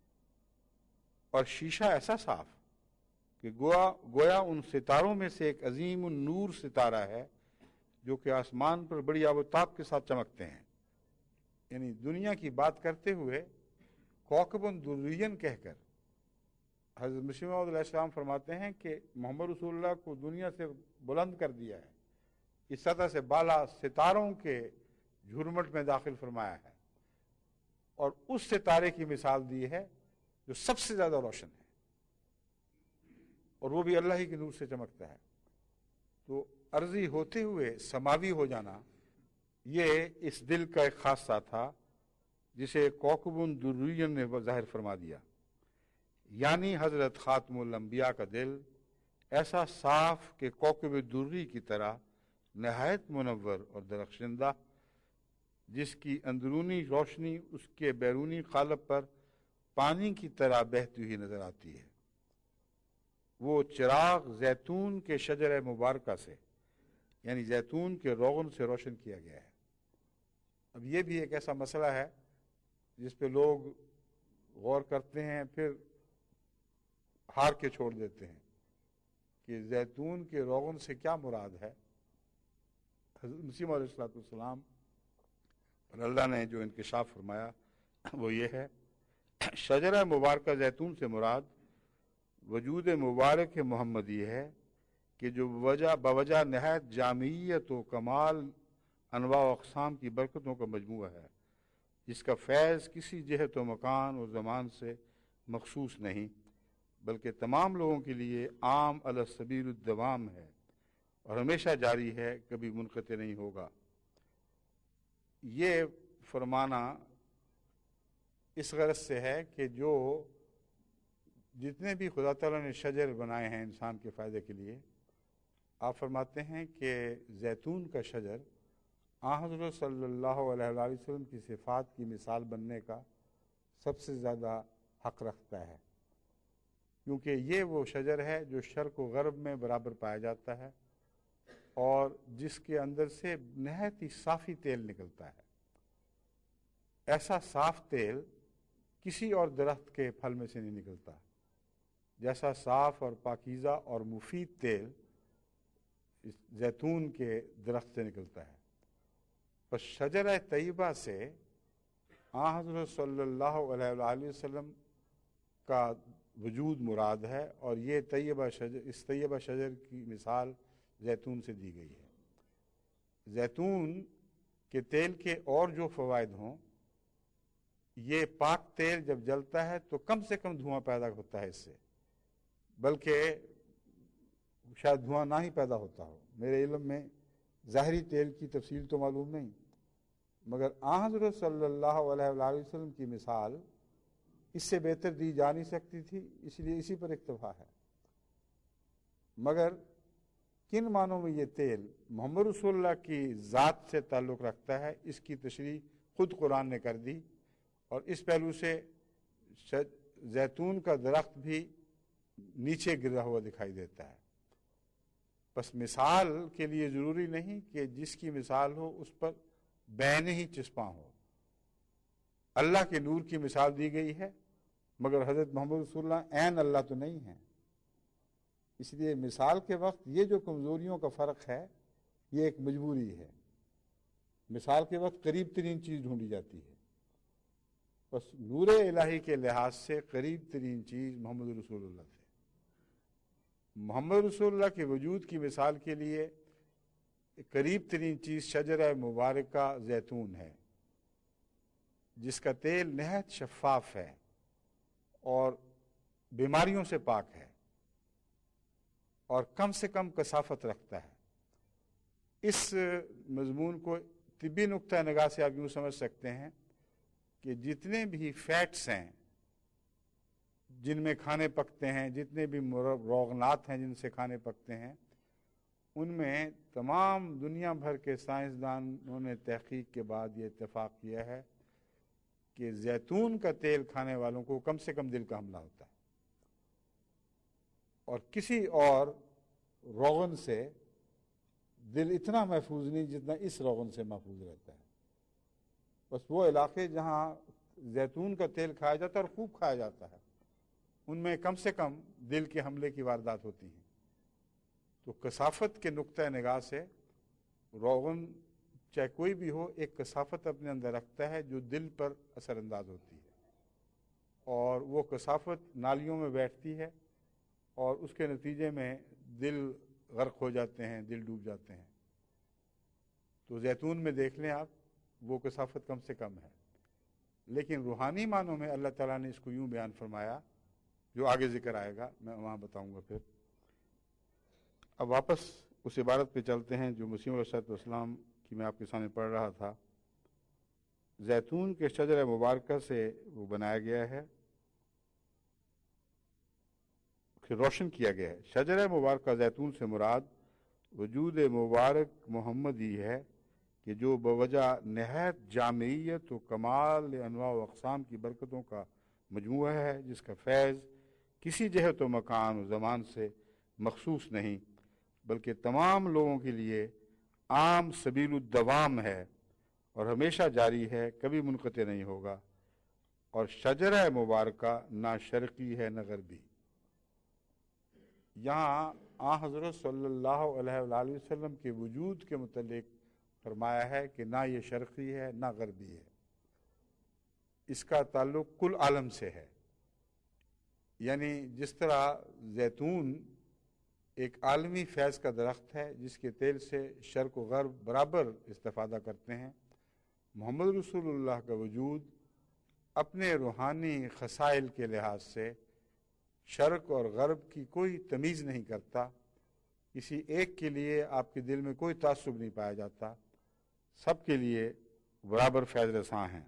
اور شیشہ ایسا صاف کہ گویا ان ستاروں میں سے ایک عظیم النور ستارہ ہے جو کہ آسمان پر بڑی آب و تاب کے ساتھ چمکتے ہیں۔ یعنی دنیا کی بات کرتے ہوئے کوكب درین کہہ کر حضرت مسیح موعود علیہ السلام فرماتے ہیں کہ محمد رسول اللہ کو دنیا سے بلند کر دیا ہے، اس سطح سے بالا ستاروں کے جھرمٹ میں داخل فرمایا ہے، اور اس ستارے کی مثال دی ہے جو سب سے زیادہ روشن ہے، اور وہ بھی اللہ ہی کے نور سے چمکتا ہے۔ تو عرضی ہوتے ہوئے سماوی ہو جانا یہ اس دل کا ایک خاصہ تھا جسے کوكب درین نے ظاہر فرما دیا، یعنی حضرت خاتم الانبیاء کا دل ایسا صاف کہ کوكب دری کی طرح نہایت منور اور درخشندہ، جس کی اندرونی روشنی اس کے بیرونی قالب پر پانی کی طرح بہتی ہوئی نظر آتی ہے۔ وہ چراغ زیتون کے شجر مبارکہ سے، یعنی زیتون کے روغن سے روشن کیا گیا ہے۔ اب یہ بھی ایک ایسا مسئلہ ہے جس پہ لوگ غور کرتے ہیں پھر ہار کے چھوڑ دیتے ہیں کہ زیتون کے روغن سے کیا مراد ہے۔ حضرت مسیح علیہ السلام اور اللہ نے جو انکشاف فرمایا وہ یہ ہے، شجرہ مبارکہ زیتون سے مراد وجود مبارک محمدی ہے کہ جو بوجہ نہایت جامعیت و کمال انواع و اقسام کی برکتوں کا مجموعہ ہے، جس کا فیض کسی جہت و مکان و زمان سے مخصوص نہیں بلکہ تمام لوگوں کے لیے عام علی سبیل الدوام ہے اور ہمیشہ جاری ہے، کبھی منقطع نہیں ہوگا۔ یہ فرمانا اس غرض سے ہے کہ جو جتنے بھی خدا تعالیٰ نے شجر بنائے ہیں انسان کے فائدے کے لیے، آپ فرماتے ہیں کہ زیتون کا شجر حضرت صلی اللہ علیہ وآلہ وسلم کی صفات کی مثال بننے کا سب سے زیادہ حق رکھتا ہے، کیونکہ یہ وہ شجر ہے جو شرق و غرب میں برابر پایا جاتا ہے اور جس کے اندر سے نہایت ہی صافی تیل نکلتا ہے۔ ایسا صاف تیل کسی اور درخت کے پھل میں سے نہیں نکلتا جیسا صاف اور پاکیزہ اور مفید تیل زیتون کے درخت سے نکلتا ہے۔ پس شجرہ طیبہ سے حضرت صلی اللہ علیہ وآلہ وسلم کا وجود مراد ہے، اور یہ اس طیبہ شجر کی مثال زیتون سے دی گئی ہے۔ زیتون کے تیل کے اور جو فوائد ہوں، یہ پاک تیل جب جلتا ہے تو کم سے کم دھواں پیدا ہوتا ہے اس سے، بلکہ شاید دھواں نہ ہی پیدا ہوتا ہو، میرے علم میں ظاہری تیل کی تفصیل تو معلوم نہیں، مگر آن حضرت صلی اللہ علیہ وآلہ وسلم کی مثال اس سے بہتر دی جا نہیں سکتی تھی، اس لیے اسی پر اکتفا ہے۔ مگر کن معنوں میں یہ تیل محمد رسول اللہ کی ذات سے تعلق رکھتا ہے، اس کی تشریح خود قرآن نے کر دی، اور اس پہلو سے زیتون کا درخت بھی نیچے گرا ہوا دکھائی دیتا ہے۔ بس مثال کے لیے ضروری نہیں کہ جس کی مثال ہو اس پر بین ہی چسپاں ہو۔ اللہ کے نور کی مثال دی گئی ہے، مگر حضرت محمد رسول اللہ عین اللہ تو نہیں ہیں، اس لیے مثال کے وقت یہ جو کمزوریوں کا فرق ہے یہ ایک مجبوری ہے۔ مثال کے وقت قریب ترین چیز ڈھونڈی جاتی ہے، بس نور الہی کے لحاظ سے قریب ترین چیز محمد رسول اللہ تھے۔ محمد رسول اللہ کے وجود کی مثال کے لیے قریب ترین چیز شجرہ مبارکہ زیتون ہے، جس کا تیل نہایت شفاف ہے اور بیماریوں سے پاک ہے اور کم سے کم کثافت رکھتا ہے۔ اس مضمون کو طبی نقطہ نگاہ سے آپ یوں سمجھ سکتے ہیں کہ جتنے بھی فیٹس ہیں جن میں کھانے پکتے ہیں، جتنے بھی روغنات ہیں جن سے کھانے پکتے ہیں، ان میں تمام دنیا بھر کے سائنسدانوں نے تحقیق کے بعد یہ اتفاق کیا ہے کہ زیتون کا تیل کھانے والوں کو کم سے کم دل کا حملہ ہوتا ہے، اور کسی اور روغن سے دل اتنا محفوظ نہیں جتنا اس روغن سے محفوظ رہتا ہے۔ بس وہ علاقے جہاں زیتون کا تیل کھایا جاتا ہے اور خوب کھایا جاتا ہے، ان میں کم سے کم دل کے حملے کی واردات ہوتی ہیں۔ تو کثافت کے نقطہ نگاہ سے روغن چاہے کوئی بھی ہو ایک کثافت اپنے اندر رکھتا ہے جو دل پر اثر انداز ہوتی ہے، اور وہ کثافت نالیوں میں بیٹھتی ہے اور اس کے نتیجے میں دل غرق ہو جاتے ہیں، دل ڈوب جاتے ہیں۔ تو زیتون میں دیکھ لیں آپ، وہ کثافت کم سے کم ہے، لیکن روحانی معنوں میں اللہ تعالیٰ نے اس کو یوں بیان فرمایا جو آگے ذکر آئے گا، میں وہاں بتاؤں گا پھر۔ اب واپس اس عبارت پہ چلتے ہیں جو مسیح علیہ السلام کی میں آپ کے سامنے پڑھ رہا تھا۔ زیتون کے شجر مبارکہ سے وہ بنایا گیا ہے، روشن کیا گیا ہے۔ شجر مبارکہ زیتون سے مراد وجود مبارک محمدی ہے کہ جو بوجہ نہایت جامعیت و کمال انواع و اقسام کی برکتوں کا مجموعہ ہے، جس کا فیض کسی جہت و مکان و زمان سے مخصوص نہیں بلکہ تمام لوگوں کے لیے عام سبیل الدوام ہے اور ہمیشہ جاری ہے، کبھی منقطع نہیں ہوگا۔ اور شجرہ مبارکہ نہ شرقی ہے نہ غربی۔ یہاں آن حضرت صلی اللہ علیہ وآلہ وسلم کے وجود کے متعلق فرمایا ہے کہ نہ یہ شرقی ہے نہ غربی ہے، اس کا تعلق کل عالم سے ہے۔ یعنی جس طرح زیتون ایک عالمی فیض کا درخت ہے جس کے تیل سے شرق و غرب برابر استفادہ کرتے ہیں، محمد رسول اللہ کا وجود اپنے روحانی خصائل کے لحاظ سے شرق اور غرب کی کوئی تمیز نہیں کرتا، کسی ایک کے لیے آپ کے دل میں کوئی تعصب نہیں پایا جاتا، سب کے لیے برابر فیض رساں ہیں۔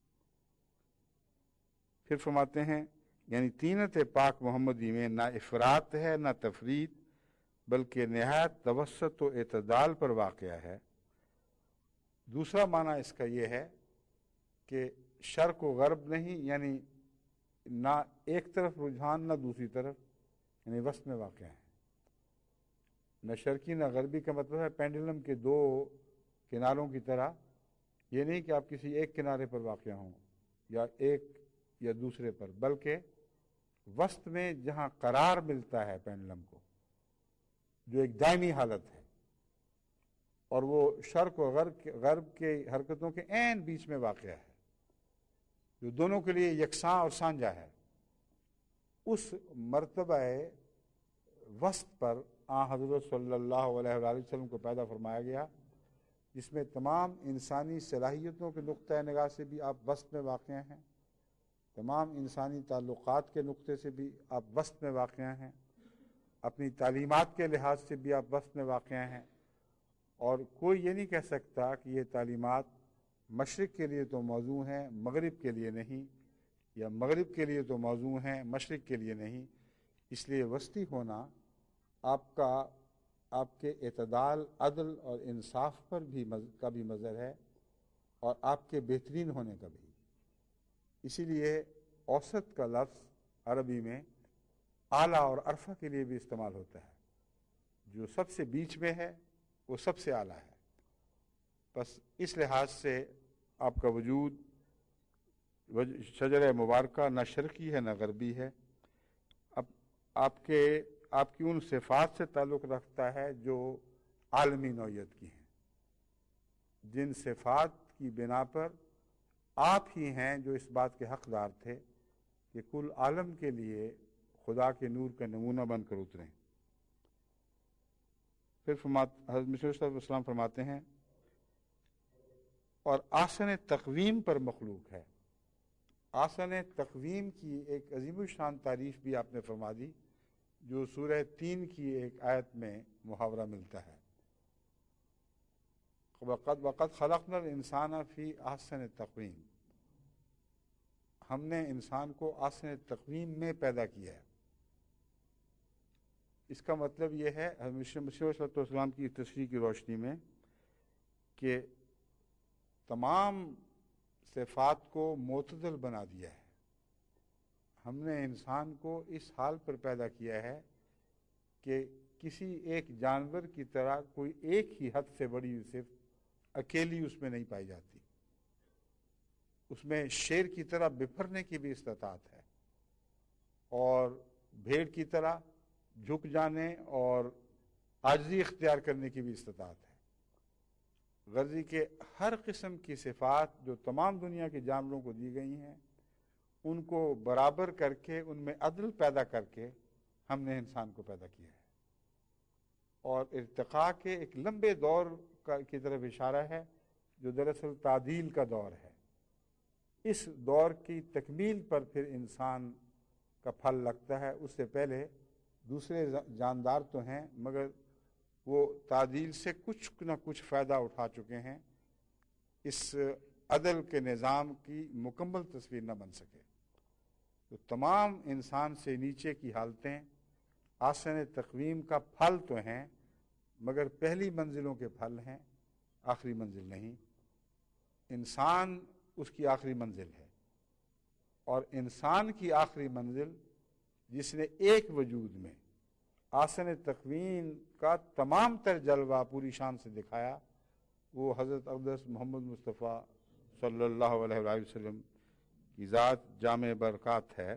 پھر فرماتے ہیں یعنی طینت پاک محمدی میں نہ افراط ہے نہ تفریط بلکہ نہایت توسط و اعتدال پر واقع ہے۔ دوسرا معنی اس کا یہ ہے کہ شرق و غرب نہیں، یعنی نہ ایک طرف رجحان نہ دوسری طرف، یعنی وسط میں واقع ہے۔ نہ شرقی نہ غربی کا مطلب ہے پینڈولم کے دو کناروں کی طرح، یہ نہیں کہ آپ کسی ایک کنارے پر واقع ہوں یا ایک یا دوسرے پر، بلکہ وسط میں جہاں قرار ملتا ہے پینڈولم کو، جو ایک دائمی حالت ہے، اور وہ شرق و غرب کے حرکتوں کے عین بیچ میں واقع ہے، جو دونوں کے لیے یکساں اور سانجہ ہے۔ اس مرتبہ وسط پر آن حضرت صلی اللہ علیہ وآلہ وسلم کو پیدا فرمایا گیا، جس میں تمام انسانی صلاحیتوں کے نقطہ نگاہ سے بھی آپ وسط میں واقع ہیں، تمام انسانی تعلقات کے نقطے سے بھی آپ وسط میں واقع ہیں، اپنی تعلیمات کے لحاظ سے بھی آپ وسط میں واقع ہیں، اور کوئی یہ نہیں کہہ سکتا کہ یہ تعلیمات مشرق کے لیے تو موزوں ہیں مغرب کے لیے نہیں، یا مغرب کے لیے تو موزوں ہیں مشرق کے لیے نہیں. اس لیے وسطی ہونا آپ کے اعتدال، عدل اور انصاف پر بھی کا بھی مظہر ہے، اور آپ کے بہترین ہونے کا بھی. اسی لیے اوسط کا لفظ عربی میں اعلیٰ اور عرفہ کے لیے بھی استعمال ہوتا ہے. جو سب سے بیچ میں ہے وہ سب سے اعلیٰ ہے. بس اس لحاظ سے آپ کا وجود شجرہ مبارکہ نہ شرقی ہے نہ غربی ہے. اب آپ کی ان صفات سے تعلق رکھتا ہے جو عالمی نوعیت کی ہیں، جن صفات کی بنا پر آپ ہی ہیں جو اس بات کے حقدار تھے کہ کل عالم کے لیے خدا کے نور کا نمونہ بن کر اتریں. پھر حضرت مسیح علیہ السلام فرماتے ہیں اور آسن تقویم پر مخلوق ہے. آسن تقویم کی ایک عظیم الشان تعریف بھی آپ نے فرما دی، جو سورہ 3 کی ایک آیت میں محاورہ ملتا ہے. وَقَدْ خَلَقْنَا الْإِنسَانَ فِي أَحْسَنِ تَقْوِيمٍ. ہم نے انسان کو آسن تقویم میں پیدا کیا ہے. اس کا مطلب یہ ہے مسیح علیہ السلام کی تشریح کی روشنی میں کہ تمام صفات کو معتدل بنا دیا ہے. ہم نے انسان کو اس حال پر پیدا کیا ہے کہ کسی ایک جانور کی طرح کوئی ایک ہی حد سے بڑی صرف اکیلی اس میں نہیں پائی جاتی. اس میں شیر کی طرح بپھرنے کی بھی استطاعت ہے، اور بھیڑ کی طرح جھک جانے اور عاجزی اختیار کرنے کی بھی استطاعت ہے. غرضی کے ہر قسم کی صفات جو تمام دنیا کے جانوروں کو دی گئی ہیں، ان کو برابر کر کے ان میں عدل پیدا کر کے ہم نے انسان کو پیدا کیا ہے. اور ارتقاء کے ایک لمبے دور کی طرف اشارہ ہے جو دراصل تعدیل کا دور ہے. اس دور کی تکمیل پر پھر انسان کا پھل لگتا ہے. اس سے پہلے دوسرے جاندار تو ہیں مگر وہ تعدیل سے کچھ نہ کچھ فائدہ اٹھا چکے ہیں، اس عدل کے نظام کی مکمل تصویر نہ بن سکے. تو تمام انسان سے نیچے کی حالتیں آسن تقویم کا پھل تو ہیں، مگر پہلی منزلوں کے پھل ہیں، آخری منزل نہیں. انسان اس کی آخری منزل ہے، اور انسان کی آخری منزل جس نے ایک وجود میں آسن تقویم کا تمام تر جلوہ پوری شان سے دکھایا، وہ حضرت اقدس محمد مصطفیٰ صلی اللہ علیہ وآلہ وسلم کی ذات جامع برکات ہے.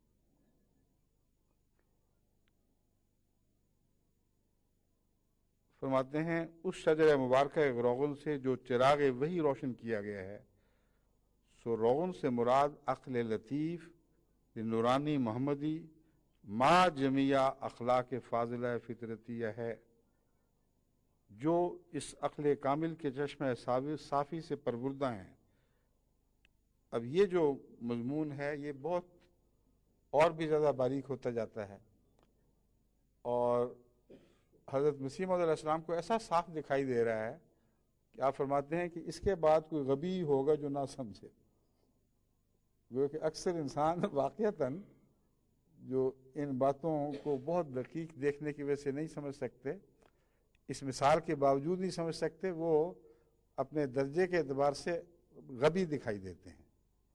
فرماتے ہیں اس شجر مبارکہ روغن سے جو چراغ وہی روشن کیا گیا ہے، سو روغن سے مراد عقل لطیف نورانی محمدی ما جمیع اخلاق فاضلہ فطرتیہ ہے، جو اس عقل کامل کے چشمہ صافی سے پروردہ ہیں. اب یہ جو مضمون ہے یہ بہت اور بھی زیادہ باریک ہوتا جاتا ہے، اور حضرت مسیح موعود علیہ السلام کو ایسا صاف دکھائی دے رہا ہے کہ آپ فرماتے ہیں کہ اس کے بعد کوئی غبی ہوگا جو نہ سمجھے. وہ کہ اکثر انسان واقعتاً جو ان باتوں کو بہت دقیق دیکھنے کی وجہ سے نہیں سمجھ سکتے، اس مثال کے باوجود نہیں سمجھ سکتے، وہ اپنے درجے کے اعتبار سے غبی دکھائی دیتے ہیں.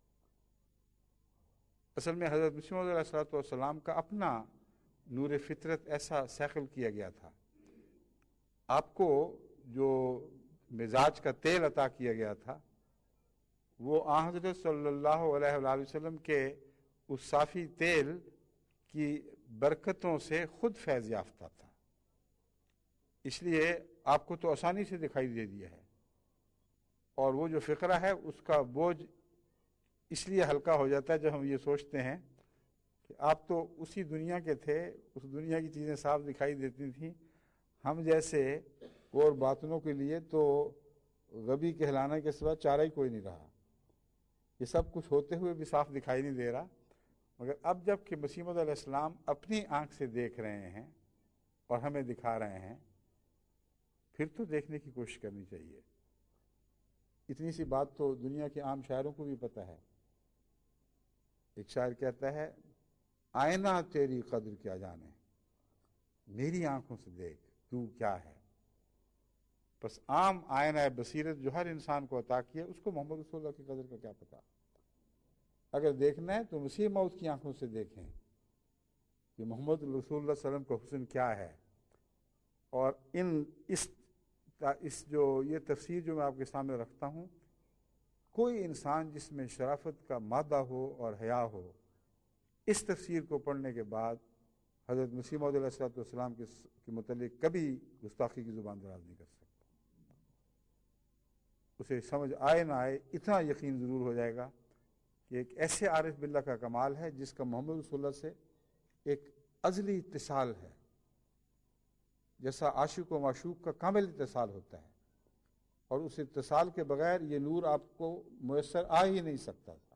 اصل میں حضرت مسیح موعود علیہ السلام کا اپنا نور فطرت ایسا سیکل کیا گیا تھا. آپ کو جو مزاج کا تیل عطا کیا گیا تھا وہ آن حضرت صلی اللہ علیہ وآلہ وسلم کے اس صافی تیل کی برکتوں سے خود فیض یافتہ تھا. اس لیے آپ کو تو آسانی سے دکھائی دے دیا ہے، اور وہ جو فقرہ ہے اس کا بوجھ اس لیے ہلکا ہو جاتا ہے جب ہم یہ سوچتے ہیں کہ آپ تو اسی دنیا کے تھے، اس دنیا کی چیزیں صاف دکھائی دیتی تھیں. ہم جیسے اور باطنوں کے لیے تو غبی کہلانے کے سوا چارہ ہی کوئی نہیں رہا. یہ سب کچھ ہوتے ہوئے بھی صاف دکھائی نہیں دے رہا، مگر اب جب کہ مسیح موعود علیہ السلام اپنی آنکھ سے دیکھ رہے ہیں اور ہمیں دکھا رہے ہیں، پھر تو دیکھنے کی کوشش کرنی چاہیے. اتنی سی بات تو دنیا کے عام شاعروں کو بھی پتہ ہے. ایک شاعر کہتا ہے آئینہ تیری قدر کیا جانے، میری آنکھوں سے دیکھ تو کیا ہے. بس عام آئینہ بصیرت جو ہر انسان کو عطا کیا اس کو محمد رسول اللہ کی قدر کا کیا پتہ. اگر دیکھنا ہے تو مسیح موعود کی آنکھوں سے دیکھیں کہ محمد رسول اللہ صلی اللہ علیہ وسلم کا حسن کیا ہے. اور یہ تفسیر جو میں آپ کے سامنے رکھتا ہوں، کوئی انسان جس میں شرافت کا مادہ ہو اور حیا ہو، اس تفسیر کو پڑھنے کے بعد حضرت مسیح موعود علیہ السلام کے متعلق کبھی گستاخی کی زبان دراز نہیں کر سکتا. اسے سمجھ آئے نہ آئے اتنا یقین ضرور ہو جائے گا کہ ایک ایسے عارف باللہ کا کمال ہے جس کا محمد رسول اللہ سے ایک ازلی اتصال ہے، جیسا عاشق و معشوق کا کامل اتصال ہوتا ہے، اور اس اتصال کے بغیر یہ نور آپ کو میسر آ ہی نہیں سکتا تھا.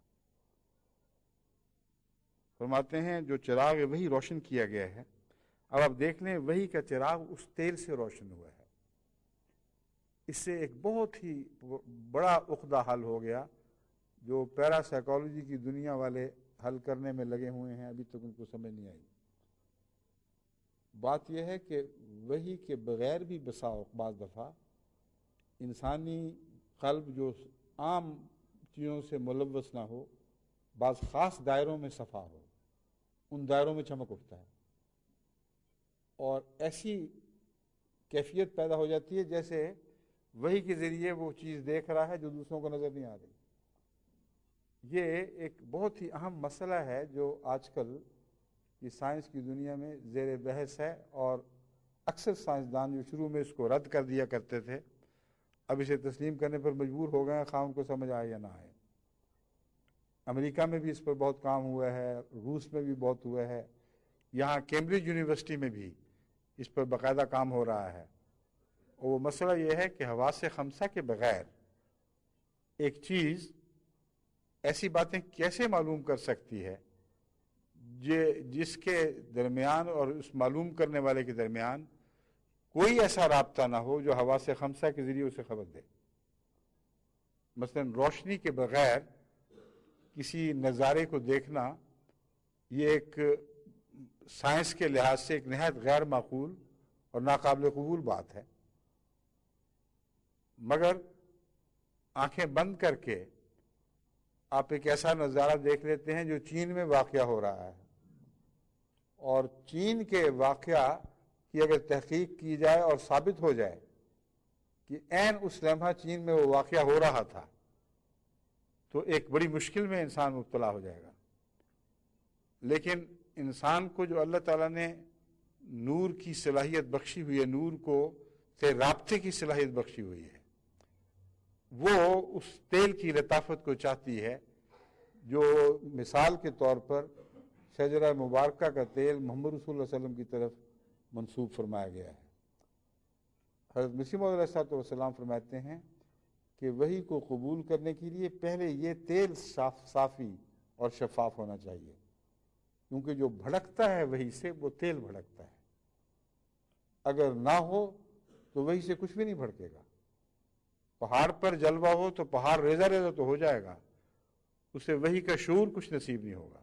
فرماتے ہیں جو چراغ وہی روشن کیا گیا ہے. اب آپ دیکھ لیں وہی کا چراغ اس تیل سے روشن ہوا ہے. اس سے ایک بہت ہی بڑا عقدہ حل ہو گیا جو پیرا سائیکالوجی کی دنیا والے حل کرنے میں لگے ہوئے ہیں، ابھی تک ان کو سمجھ نہیں آئی. بات یہ ہے کہ وہی کے بغیر بھی بعض دفعہ انسانی قلب جو عام چیزوں سے ملوث نہ ہو، بعض خاص دائروں میں صفا ہو، ان دائروں میں چمک اٹھتا ہے، اور ایسی کیفیت پیدا ہو جاتی ہے جیسے وہی کے ذریعے وہ چیز دیکھ رہا ہے جو دوسروں کو نظر نہیں آ رہی. یہ ایک بہت ہی اہم مسئلہ ہے جو آج کل کی سائنس کی دنیا میں زیر بحث ہے، اور اکثر سائنسدان جو شروع میں اس کو رد کر دیا کرتے تھے اب اسے تسلیم کرنے پر مجبور ہو گئے ہیں، خواہ ان کو سمجھ آئے یا نہ آئے. امریکہ میں بھی اس پر بہت کام ہوا ہے، روس میں بھی بہت ہوا ہے، یہاں کیمبرج یونیورسٹی میں بھی اس پر باقاعدہ کام ہو رہا ہے. اور وہ مسئلہ یہ ہے کہ حواس خمسہ کے بغیر ایک چیز ایسی باتیں کیسے معلوم کر سکتی ہے جس کے درمیان اور اس معلوم کرنے والے کے درمیان کوئی ایسا رابطہ نہ ہو جو حواس خمسہ کے ذریعے اسے خبر دے. مثلا روشنی کے بغیر کسی نظارے کو دیکھنا یہ ایک سائنس کے لحاظ سے ایک نہایت غیر معقول اور ناقابل قبول بات ہے. مگر آنکھیں بند کر کے آپ ایک ایسا نظارہ دیکھ لیتے ہیں جو چین میں واقع ہو رہا ہے، اور چین کے واقعہ کی اگر تحقیق کی جائے اور ثابت ہو جائے کہ عین اس لمحہ چین میں وہ واقعہ ہو رہا تھا تو ایک بڑی مشکل میں انسان مبتلا ہو جائے گا. لیکن انسان کو جو اللہ تعالیٰ نے نور کی صلاحیت بخشی ہوئی ہے، نور کو سے رابطے کی صلاحیت بخشی ہوئی ہے، وہ اس تیل کی لطافت کو چاہتی ہے جو مثال کے طور پر شجرہ مبارکہ کا تیل محمد رسول اللہ علیہ وسلم کی طرف منسوب فرمایا گیا ہے. حضرت مسیح موعود علیہ السلام فرماتے ہیں کہ وحی کو قبول کرنے کے لیے پہلے یہ تیل صافی اور شفاف ہونا چاہیے، کیونکہ جو بھڑکتا ہے وحی سے وہ تیل بھڑکتا ہے. اگر نہ ہو تو وحی سے کچھ بھی نہیں بھڑکے گا. پہاڑ پر جلوہ ہو تو پہاڑ ریزہ ریزہ تو ہو جائے گا، اسے وحی کا شعور کچھ نصیب نہیں ہوگا.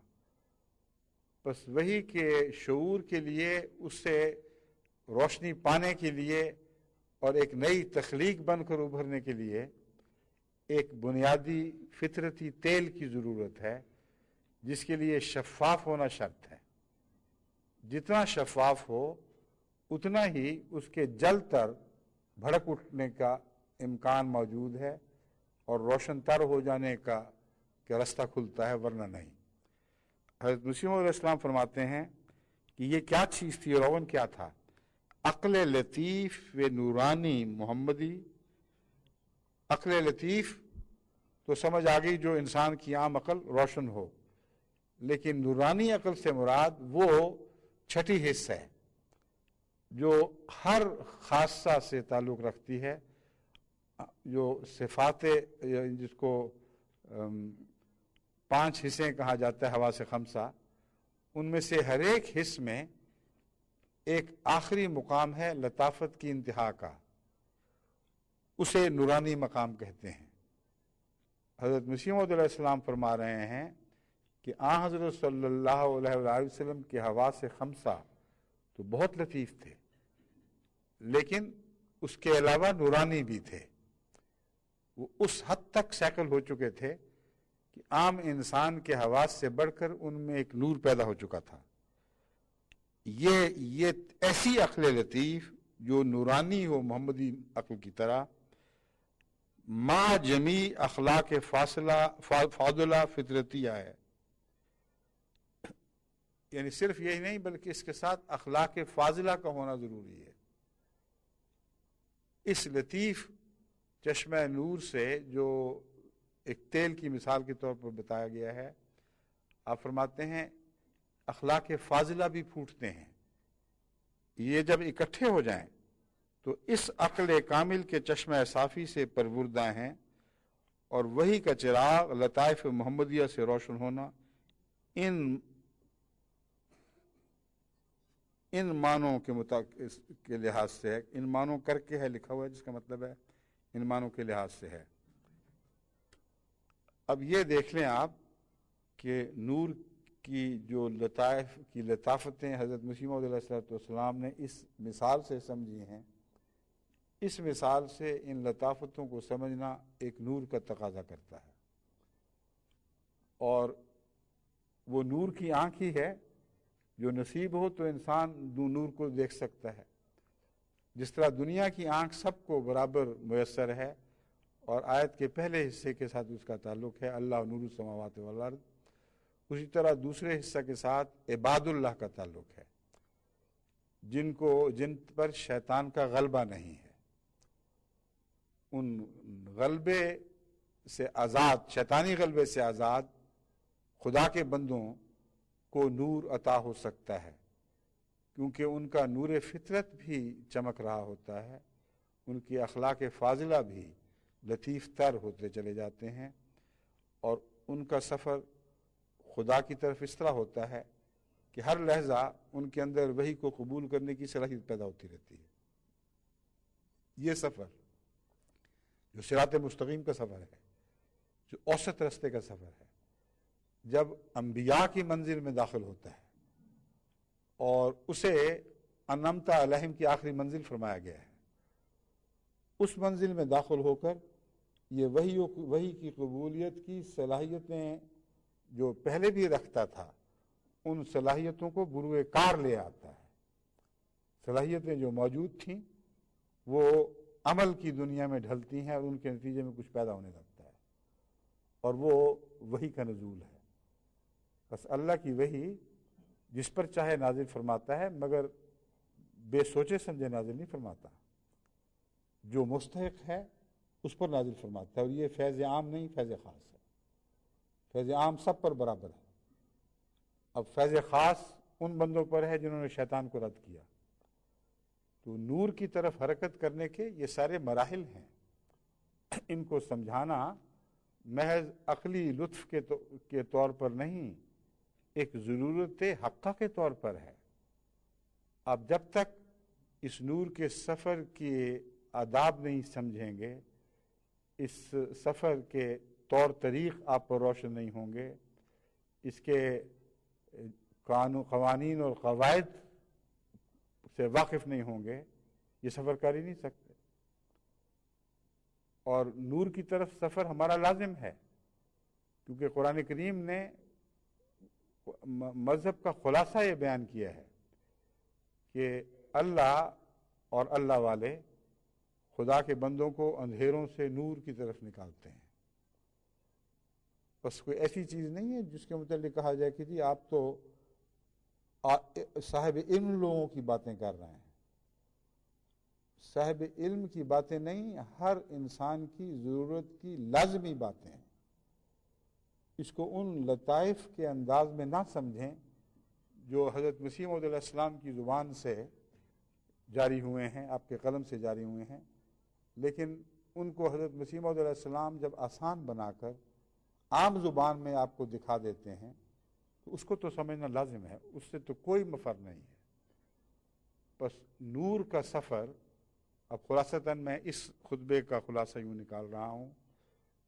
بس وحی کے شعور کے لیے، اس سے روشنی پانے کے لیے اور ایک نئی تخلیق بن کر ابھرنے کے لیے ایک بنیادی فطرتی تیل کی ضرورت ہے، جس کے لیے شفاف ہونا شرط ہے. جتنا شفاف ہو اتنا ہی اس کے جل تر بھڑک اٹھنے کا امکان موجود ہے اور روشن تر ہو جانے کا راستہ کھلتا ہے، ورنہ نہیں. حضرت مسیح موعود علیہ السلام فرماتے ہیں کہ یہ کیا چیز تھی اور اوون کیا تھا؟ عقل لطیف و نورانی محمدی. عقل لطیف تو سمجھ آ گئی جو انسان کی عام عقل روشن ہو، لیکن نورانی عقل سے مراد وہ چھٹی حص ہے جو ہر خاصہ سے تعلق رکھتی ہے، جو صفات جس کو 5 حصے کہا جاتا ہے حواس خمسہ، ان میں سے ہر ایک حص میں ایک آخری مقام ہے لطافت کی انتہا کا، اسے نورانی مقام کہتے ہیں. حضرت مسیح موعود علیہ السلام فرما رہے ہیں کہ آن حضرت صلی اللہ علیہ وآلہ وسلم کے حواس خمسہ تو بہت لطیف تھے، لیکن اس کے علاوہ نورانی بھی تھے. وہ اس حد تک شکل ہو چکے تھے کہ عام انسان کے حواس سے بڑھ کر ان میں ایک نور پیدا ہو چکا تھا. یہ ایسی عقل لطیف جو نورانی ہو محمدی عقل کی طرح، ما جمیع اخلاق فاضلہ فطرتیہ ہے. یعنی صرف یہی نہیں بلکہ اس کے ساتھ اخلاق فاضلہ کا ہونا ضروری ہے. اس لطیف چشمہ نور سے جو ایک تیل کی مثال کے طور پر بتایا گیا ہے، آپ فرماتے ہیں اخلاق فاضلہ بھی پھوٹتے ہیں. یہ جب اکٹھے ہو جائیں تو اس عقل کامل کے چشمہ صافی سے پروردہ ہیں، اور وہی کا چراغ لطائف محمدیہ سے روشن ہونا ان معنوں کے لحاظ سے ہے. ان معنوں کر کے ہے لکھا ہوا ہے، جس کا مطلب ہے ان معنوں کے لحاظ سے ہے. اب یہ دیکھ لیں آپ کہ نور کی جو لطائف کی لطافتیں حضرت مسیح موعود علیہ السلام نے اس مثال سے سمجھی ہیں، اس مثال سے ان لطافتوں کو سمجھنا ایک نور کا تقاضا کرتا ہے. اور وہ نور کی آنکھ ہی ہے، جو نصیب ہو تو انسان نور کو دیکھ سکتا ہے. جس طرح دنیا کی آنکھ سب کو برابر میسر ہے، اور آیت کے پہلے حصے کے ساتھ اس کا تعلق ہے اللہ نور السماوات والارض، اسی طرح دوسرے حصہ کے ساتھ عباد اللہ کا تعلق ہے، جن پر شیطان کا غلبہ نہیں ہے. ان غلبے سے آزاد، شیطانی غلبے سے آزاد خدا کے بندوں کو نور عطا ہو سکتا ہے، کیونکہ ان کا نور فطرت بھی چمک رہا ہوتا ہے، ان کی اخلاق فاضلہ بھی لطیف تر ہوتے چلے جاتے ہیں، اور ان کا سفر خدا کی طرف اس طرح ہوتا ہے کہ ہر لحظہ ان کے اندر وحی کو قبول کرنے کی صلاحیت پیدا ہوتی رہتی ہے. یہ سفر جو صراط مستقیم کا سفر ہے، جو اوسط رستے کا سفر ہے، جب انبیاء کی منزل میں داخل ہوتا ہے اور اسے انعمت علیہم کی آخری منزل فرمایا گیا ہے، اس منزل میں داخل ہو کر یہ وحی کی قبولیت کی صلاحیتیں جو پہلے بھی رکھتا تھا، ان صلاحیتوں کو بروئے کار لے آتا ہے. صلاحیتیں جو موجود تھیں وہ عمل کی دنیا میں ڈھلتی ہیں، اور ان کے نتیجے میں کچھ پیدا ہونے لگتا ہے، اور وہ وحی کا نزول ہے. بس اللہ کی وحی جس پر چاہے نازل فرماتا ہے، مگر بے سوچے سمجھے نازل نہیں فرماتا. جو مستحق ہے اس پر نازل فرماتا ہے، اور یہ فیض عام نہیں، فیض خاص ہے. فیض عام سب پر برابر ہے. اب فیض خاص ان بندوں پر ہے جنہوں نے شیطان کو رد کیا. تو نور کی طرف حرکت کرنے کے یہ سارے مراحل ہیں. ان کو سمجھانا محض عقلی لطف کے طور پر نہیں، ایک ضرورت حقہ کے طور پر ہے. آپ جب تک اس نور کے سفر کے آداب نہیں سمجھیں گے، اس سفر کے طور طریق آپ پر روشن نہیں ہوں گے، اس کے قوانین اور قواعد سے واقف نہیں ہوں گے، یہ سفر کر ہی نہیں سکتے. اور نور کی طرف سفر ہمارا لازم ہے، کیونکہ قرآن کریم نے مذہب کا خلاصہ یہ بیان کیا ہے کہ اللہ اور اللہ والے خدا کے بندوں کو اندھیروں سے نور کی طرف نکالتے ہیں. بس کوئی ایسی چیز نہیں ہے جس کے متعلق کہا جائے کہ جی آپ تو صاحب علم لوگوں کی باتیں کر رہے ہیں. صاحب علم کی باتیں نہیں، ہر انسان کی ضرورت کی لازمی باتیں ہیں. اس کو ان لطائف کے انداز میں نہ سمجھیں جو حضرت مسیح موعود علیہ السلام کی زبان سے جاری ہوئے ہیں، آپ کے قلم سے جاری ہوئے ہیں، لیکن ان کو حضرت مسیح موعود علیہ السلام جب آسان بنا کر عام زبان میں آپ کو دکھا دیتے ہیں تو اس کو تو سمجھنا لازم ہے، اس سے تو کوئی مفر نہیں ہے. بس نور کا سفر، اب خلاصتاً میں اس خطبے کا خلاصہ یوں نکال رہا ہوں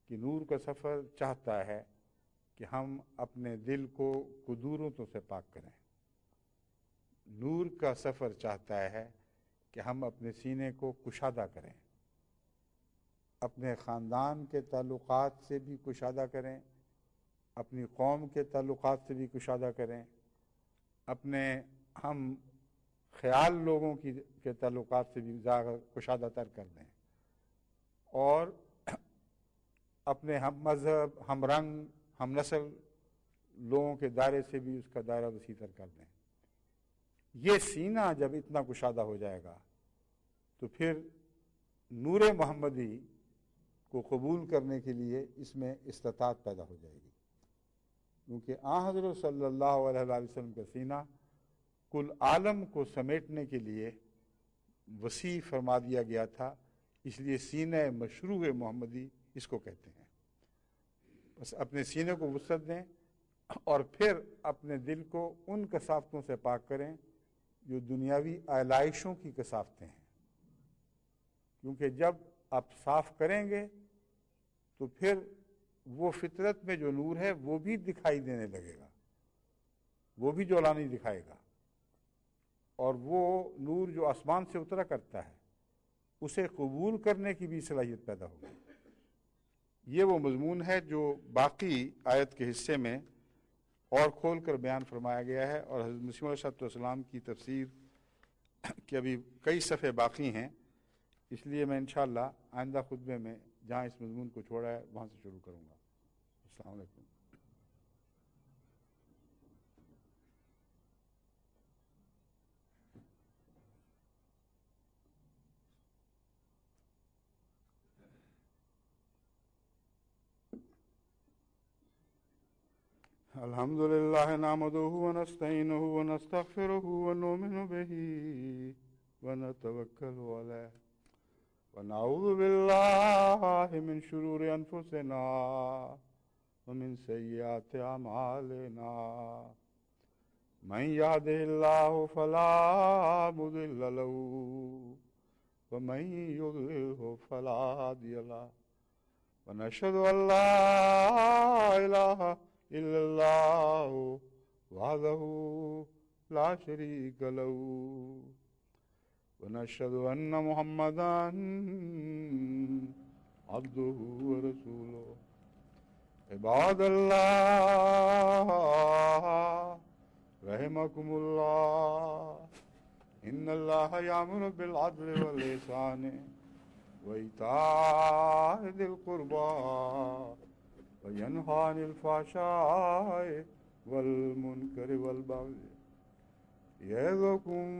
کہ نور کا سفر چاہتا ہے کہ ہم اپنے دل کو کدورتوں سے پاک کریں. نور کا سفر چاہتا ہے کہ ہم اپنے سینے کو کشادہ کریں، اپنے خاندان کے تعلقات سے بھی کشادہ کریں، اپنی قوم کے تعلقات سے بھی کشادہ کریں، اپنے ہم خیال لوگوں کے تعلقات سے بھی کشادہ تر کر دیں، اور اپنے ہم مذہب، ہم رنگ، ہم نسل لوگوں کے دائرے سے بھی اس کا دائرہ وسیع تر کر دیں. یہ سینہ جب اتنا کشادہ ہو جائے گا تو پھر نور محمدی کو قبول کرنے کے لیے اس میں استطاعت پیدا ہو جائے گی، کیونکہ حضرت صلی اللہ علیہ وسلم کا سینہ کل عالم کو سمیٹنے کے لیے وسیع فرما دیا گیا تھا. اس لیے سینہ مشروع محمدی اس کو کہتے ہیں. بس اپنے سینے کو وسعت دیں اور پھر اپنے دل کو ان کثافتوں سے پاک کریں جو دنیاوی آلائشوں کی کثافتیں ہیں، کیونکہ جب آپ صاف کریں گے تو پھر وہ فطرت میں جو نور ہے وہ بھی دکھائی دینے لگے گا، وہ بھی جولانی دکھائے گا، اور وہ نور جو آسمان سے اترا کرتا ہے اسے قبول کرنے کی بھی صلاحیت پیدا ہوگی. یہ وہ مضمون ہے جو باقی آیت کے حصے میں اور کھول کر بیان فرمایا گیا ہے، اور حضرت مسیح علیہ السلام کی تفسیر کے ابھی کئی صفحے باقی ہیں. اس لیے میں انشاءاللہ آئندہ خطبے میں جہاں اس مضمون کو چھوڑا ہے وہاں سے شروع کروں گا. السلام علیکم. الحمد لله نحمده ونستعينه ونستغفره ونؤمن به ونتوكل عليه ونعوذ بالله من شرور أنفسنا ومن سيئات أعمالنا. من يهده الله فلا مضل له ومن يضلله فلا هادي له ونشهد أن لا إله إلا الله وحده لا شريك له ونشهد أن محمدا عبده ورسوله. عباد الله رحمكم الله، إن الله يأمر بالعدل والإحسان وإيتاء ذي القربى وينهى عن الفحشاء والمنكر والبغي يعظكم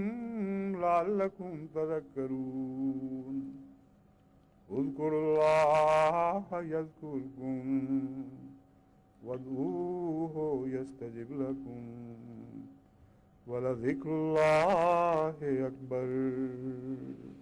لعلكم تذكرون. اذكروا الله يذكركم وادعوه يستجب لكم ولذكر الله أكبر.